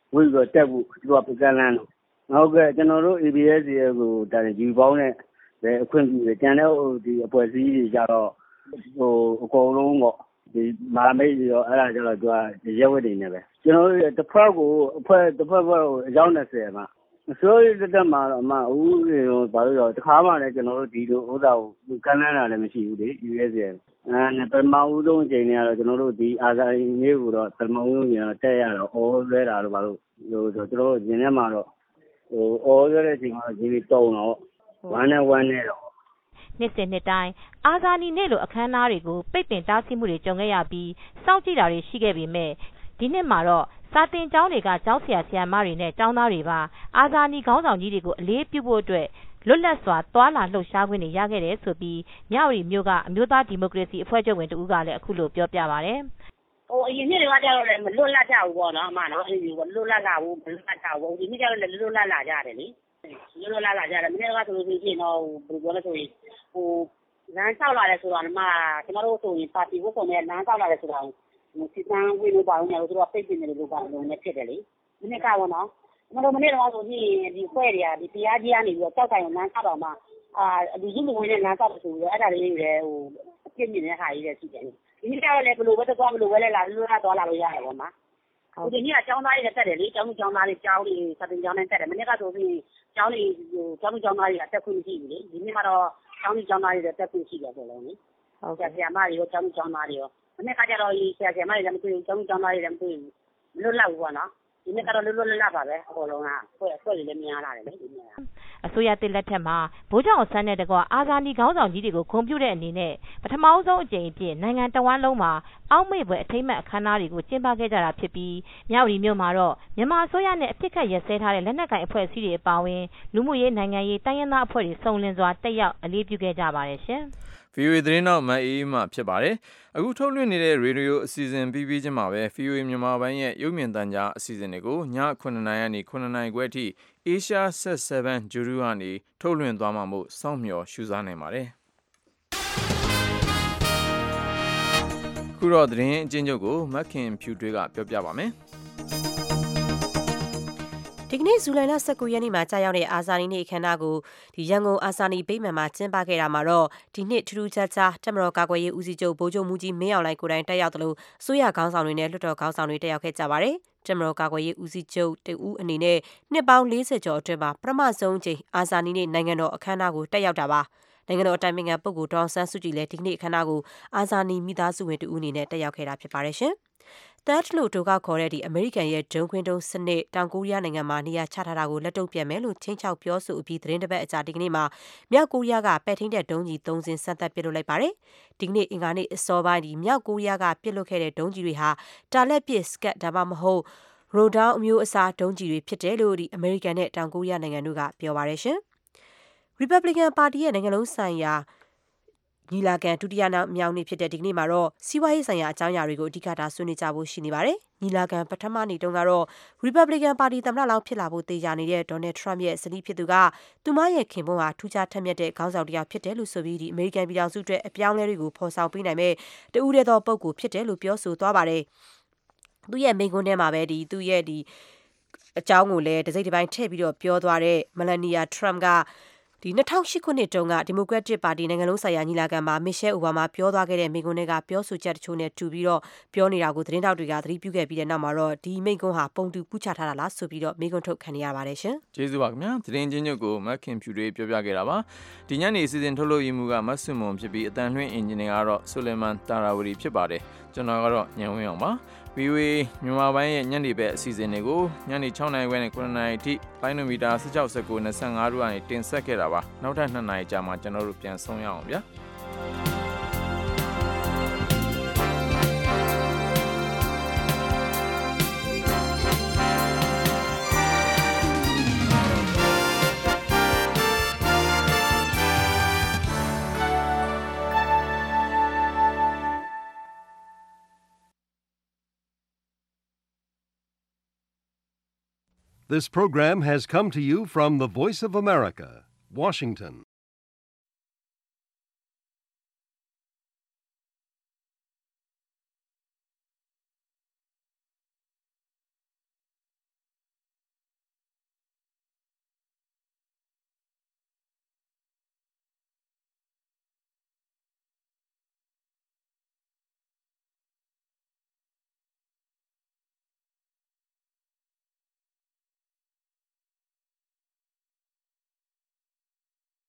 ဝိကတက်ဖို့သူကပကလန်းလို့နောက်ကကျွန်တော်တို့ ABS ကိုတာယူပေါင်းနဲ့အခွင့်ပြုတယ်ကျန်တဲ့ဒီအဖွဲ့အစည်းတွေကြတော့အကုန်လုံးပေါ့ဒီမာမိတ်ရောအဲ့ဒါကြတော့သူကရဲဝတ်တွေနဲ့ပဲကျွန်တော်တို့တစ်ဖက်ကိုအဖွဲ့တစ်ဖက်ကိုအယောက်20မှာဆိုရတဲ့မှာတော့ဦးရောဘာလို့တော့တခါမှလည်းကျွန်တော်တို့ဒီလိုဥစ္စာကိုကမ်းလှမ်းတာလည်းမရှိဘူးလေ US ပထမဦးဆုံးအချိန်တွေကတော့ကျွန်တော်တို့ဒီအာဇာနည်နေ့ကိုတော့ပထမဦးဆုံးကျွန်တော်တက်ရတော့အော်လွဲတာတော့ဘာလို့ကျွန်တော်တို့ရင်းထဲမှာတော့အော်လွဲတဲ့အချိန်မှာဒီလိုတုံတော့ဝမ်းနဲ့တော့နှစ်စဉ်နှစ်တိုင်းအာဇာနည်နေ့လိုအခမ်းအနားတွေကိုပိတ်ပင်တားဆီးမှုတွေကြုံခဲ့ရပြီးစောင့်ကြည့်တာတွေရှိခဲ့ပေမဲ့ဒီနှစ်မှာတော့စာသင်ကျောင်းတွေကကျောင်းဆရာဆရာမတွေနဲ့ကျောင်းသားတွေပါအာဇာနည်ခေါင်းဆောင်ကြီးတွေကိုအလေးပြုဖို့အတွက်လွတ်လပ်စွာသွားလာလှုပ်ရှားခွင့်တွေရခဲ့တယ်ဆိုပြီးမြဝတီမြို့ကအမျိုးသားဒီမိုကရေစီအဖွဲ့ချုပ်ဝင်တဦးကလည်းအခုလိုပြောပြပါတယ်အရင်နှစ်တွေကကြတော့လည်းမလွတ်လပ်ကြဘူးပေါ့နော်အမနော်အဲ့ဒီလွတ်လပ်လာဘူးမလွတ်လပ်ကြဘူးဒီနှစ်ကျတော့လည်းလွတ်လပ်လာကြတယ်လေလွတ်လပ်လာကြတယ်မနေ့ကဆိုလို့ရှိရင်တော့ဘယ်လိုပြောလဲဆိုရင်လမ်းလျှောက်လာတယ်ဆိုတော့ကျွန်တော်တို့ဆိုရင်ပါတီဝတ်စုံနဲ့လမ်းလျှောက်လာတယ်ဆိုတော့စစ်တမ်းဝင်လို့ပါလို့လည်းသူတို့ပိတ်ပင်တယ်လို့ပါတယ်လို့လည်းဖြစ်တယ်လေမနေ့ကပေါ့နော်ကျွန်တော်မနေ့တော့ဆိုရင်ဒီဖွဲ့တွေကဒီတရားကြီးကနေပြီးတော့ကြောက်တိုင်ကိုလမ်းလျှောက်တော့မှလူကြီးလူဝင်နဲ့လမ်းလျှောက်တယ်ဆိုပြီးတော့အဲ့ဒါလေးတွေလည်းအပြစ်မြင်တဲ့ဟာကြီးတွေရှိတယ်ဒီနေ့ကျတော့လည်းဘယ်လိုပဲသွားမလို့ပဲလဲလာလွတ်သွားလာလို့ရတယ်ပေါ့မှာဒီနေ့ကကျောင်းသားတွေတက်တယ်လေကျောင်းသူကျောင်းသားတွေကျောင်းတွေစာသင်ကျောင်းနဲ့တက်တယ်မနေ့ကဆိုရင်ကျောင်းတွေကျောင်းသူကျောင်းသားတွေကတက်ခွင့်မရှိဘူးလေဒီနေ့ကတော့ကျောင်းသူကျောင်းသားတွေတက်ခွင့်ရှိတယ်ဆိုတော့လေဟုတ်ကဲ့ဆရာမတွေရောကျောင်းသူကျောင်းသားတွေရောမနေ့ကကျတော့ဆရာမတွေလည်းမတွေ့ဘူးကျောင်းသူကျောင်းသားတွေလည်းမတွေ့ဘူးမလွတ်လပ်ဘူးပေါ့နော်ဒီနေ့ကတော့လွတ်လပ်ပါပဲအကုန်လုံးကဖွဲ့တွေလည်းများလာတယ်လေဒီနေ့အစိုးရတစ်လက်ထက်မှာဗိုလ်ချုပ်အောင်ဆန်းတဲ့တကွအာဇာနည်ခေါင်းဆောင်ကြီးတွေကိုဂုဏ်ပြုတဲ့အနေနဲ့ပထမဆုံးအကြိမ်အဖြစ်နိုင်ငံတော်ဝန်လုံးမှာအောက်မေ့ပွဲအထိမ်းအမှတ်အခမ်းအနားတွေကိုကျင်းပခဲ့ကြတာဖြစ်ပြီးမြဝတီမြို့မှာတော့မြန်မာအစိုးရနဲ့အဖြစ်ခတ်ရစဲထားတဲ့လက်နက်ကိုင်အဖွဲ့အစည်းတွေအပါအဝင်လူမှုရေးနိုင်ငံရေးတိုင်းရင်းသားအဖွဲ့တွေစုံလင်စွာတက်ရောက်အလေးပြုခဲ့ကြပါတယ်ရှင် VOA သတင်းတော့မအေးမှဖြစ်ပါတယ်အခုထုတ်လွှင့်နေတဲ့ရေဒီယိုအစီအစဉ်ပြီးချင်းမှာပဲ VOA မြန်မာပိုင်းရဲ့ရုပ်မြင်သံကြားအစီအစဉ်တွေကိုည9:00နာရီကနေ9:00နာရီခွဲအထိ Asia Set 7 Juru ကနေထုတ်လွှင့်သွားမှာမို့စောင့်မျှော်ရှုစားနိုင်ပါတယ်ခုတော့သတင်းအချင်းချုပ်ကိုမက်ခင်ဖြူတွေးကပြောပြပါမယ်ဒီကနေ့ဇူလိုင်လ19ရက်နေ့မှာကြာရောက်တဲ့အာဇာနည်နေ့အခမ်းအနားကိုဒီရန်ကုန်အာဇာနည်ဗိမာန်မှာကျင်းပခဲ့တာမှာတော့ဒီနှစ်ထူးထူးခြားခြားတက်မတော်ကာကွယ်ရေးဦးစီးချုပ်ဗိုလ်ချုပ်မှူးကြီးမင်းအောင်လှိုင်ကိုယ်တိုင်တက်ရောက်တယ်လို့အစိုးရခေါင်းဆောင်တွေနဲ့လွှတ်တော်ခေါင်းဆောင်တွေတက်ရောက်ခဲ့ကြပါတယ်။တက်မတော်ကာကွယ်ရေးဦးစီးချုပ်တဦးအနေနဲ့နှစ်ပေါင်း40ကျော်အတွင်းမှာပထမဆုံးအကြိမ်အာဇာနည်နေ့နိုင်ငံတော်အခမ်းအနားကိုတက်ရောက်တာပါ။နိုင်ငံတော်အတိုင်ပင်ခံပုဂ္ဂိုလ်ဒေါအောင်ဆန်းစုကြည်လည်းဒီကနေ့အခမ်းအနားကိုအာဇာနည်မိသားစုဝင်တဦးအနေနဲ့တက်ရောက်ခဲ့တာဖြစ်ပါတယ်ရှင်။ THAAD လို့တိုကခေါ်တဲ့ဒီအမေရိကန်ရဲ့ဒုံးခွင်းဒုံးစနစ်တောင်ကိုရီးယားနိုင်ငံမှာနေရာချထားတာကိုလက်တုံ့ပြန်မယ်လို့ချင်းချောက်ပြောဆိုအပြီးသတင်းတစ်ပတ်အကြာဒီကနေ့မှာမြောက်ကိုရီးယားကပဲ့ထိန်းတဲ့ဒုံးကြီး3စင်းစမ်းသပ်ပစ်လွှတ်လိုက်ပါတယ်။ဒီကနေ့အင်္ဂါနေ့အစောပိုင်းဒီမြောက်ကိုရီးယားကပစ်လွှတ်ခဲ့တဲ့ဒုံးကြီးတွေဟာတာလက်ပစ်စကတ်ဒါမှမဟုတ်ရိုဒေါင်းအမျိုးအစားဒုံးကြီးတွေဖြစ်တယ်လို့ဒီအမေရိကန်နဲ့တောင်ကိုရီးယားနိုင်ငံတို့ကပြောပါတယ်ရှင်။ Republican ပါတီရဲ့နိုင်ငံလုံးဆိုင်ရာညီလာခံဒုတိယမြောက်နေ့ဖြစ်တဲ့ဒီကနေ့မှာတော့စီးပွားရေးဆိုင်ရာအကြောင်းအရာတွေကိုအဓိကထားဆွေးနွေးကြဖို့ရှိနေပါတယ်။ညီလာခံပထမနေ့တုန်းကတော့ Republican ပါတီသမ္မတလောင်းဖြစ်လာဖို့သေချာနေတဲ့ Donald Trump ရဲ့ဇနီးဖြစ်သူကသူမရဲ့ခင်ပွန်းဟာထူးခြားထက်မြက်တဲ့ခေါင်းဆောင်တစ်ယောက်ဖြစ်တယ်လို့ဆိုပြီးဒီအမေရိကန်ပြည်ထောင်စုအတွက်အပြောင်းအလဲတွေကိုဖော်ဆောင်ပေးနိုင်မဲ့တဦးတည်းသောပုဂ္ဂိုလ်ဖြစ်တယ်လို့ပြောဆိုသွားပါတယ်။သူ့ရဲ့မိန့်ခွန်းထဲမှာပဲသူ့ရဲ့အကြောင်းကိုလည်းတစိမ့်တစ်ပိုင်းထည့်ပြီးတော့ပြောသွားတဲ့ Melania Trump ကဒီ2008ခုနှစ်တုန်းကဒီမိုကရက်တစ်ပါတီနိုင်ငံလုံးဆိုင်ရာညီလာခံမှာမစ်ရှဲအိုဘားမားပြောသွားခဲ့တဲ့မိန့်ခွန်းတွေကပြောဆိုချက်တချို့နဲ့တူပြီးတော့ပြောနေတာကိုသတင်းတောက်တွေကသတိပြုခဲ့ပြီးတဲ့နောက်မှာတော့ဒီမိန့်ခွန်းဟာပုံတူကူးချထားတာလားဆိုပြီးတော့မိန့်ခွန်းထုတ်ခံရပါတယ်ရှင်။ကျေးဇူးပါခင်ဗျာ။သတင်းချင်းချုပ်ကိုမက်ခင်ဖြူတွေပြောပြခဲ့တာပါ။ဒီညနေအစီအစဉ်ထုတ်လို့ရမှုကမတ်ဆွန်မွန်ဖြစ်ပြီးအတန်လွှင့်အင်ဂျင်နီယာကတော့ဆိုလီမန်တာရာဝရီဖြစ်ပါတယ်။ကျွန်တော်ကတော့ညံဝင်းအောင်ပါ။ VOA မြန်မာပိုင်းရဲ့ညနေဘက်အစီအစဉ်တွေကိုညနေ6:00နာရီခွဲနဲ့9:00နာရီအထိလိုင်းနိုမီတာ16 19 25တို့ကနေတင်ဆက်ခဲ့တာပါနောက်ထပ်2နာရီကြာမှကျွန်တော်တို့ပြန်ဆုံးရအောင်ဗျာ This program has come to you from the Voice of America, Washington.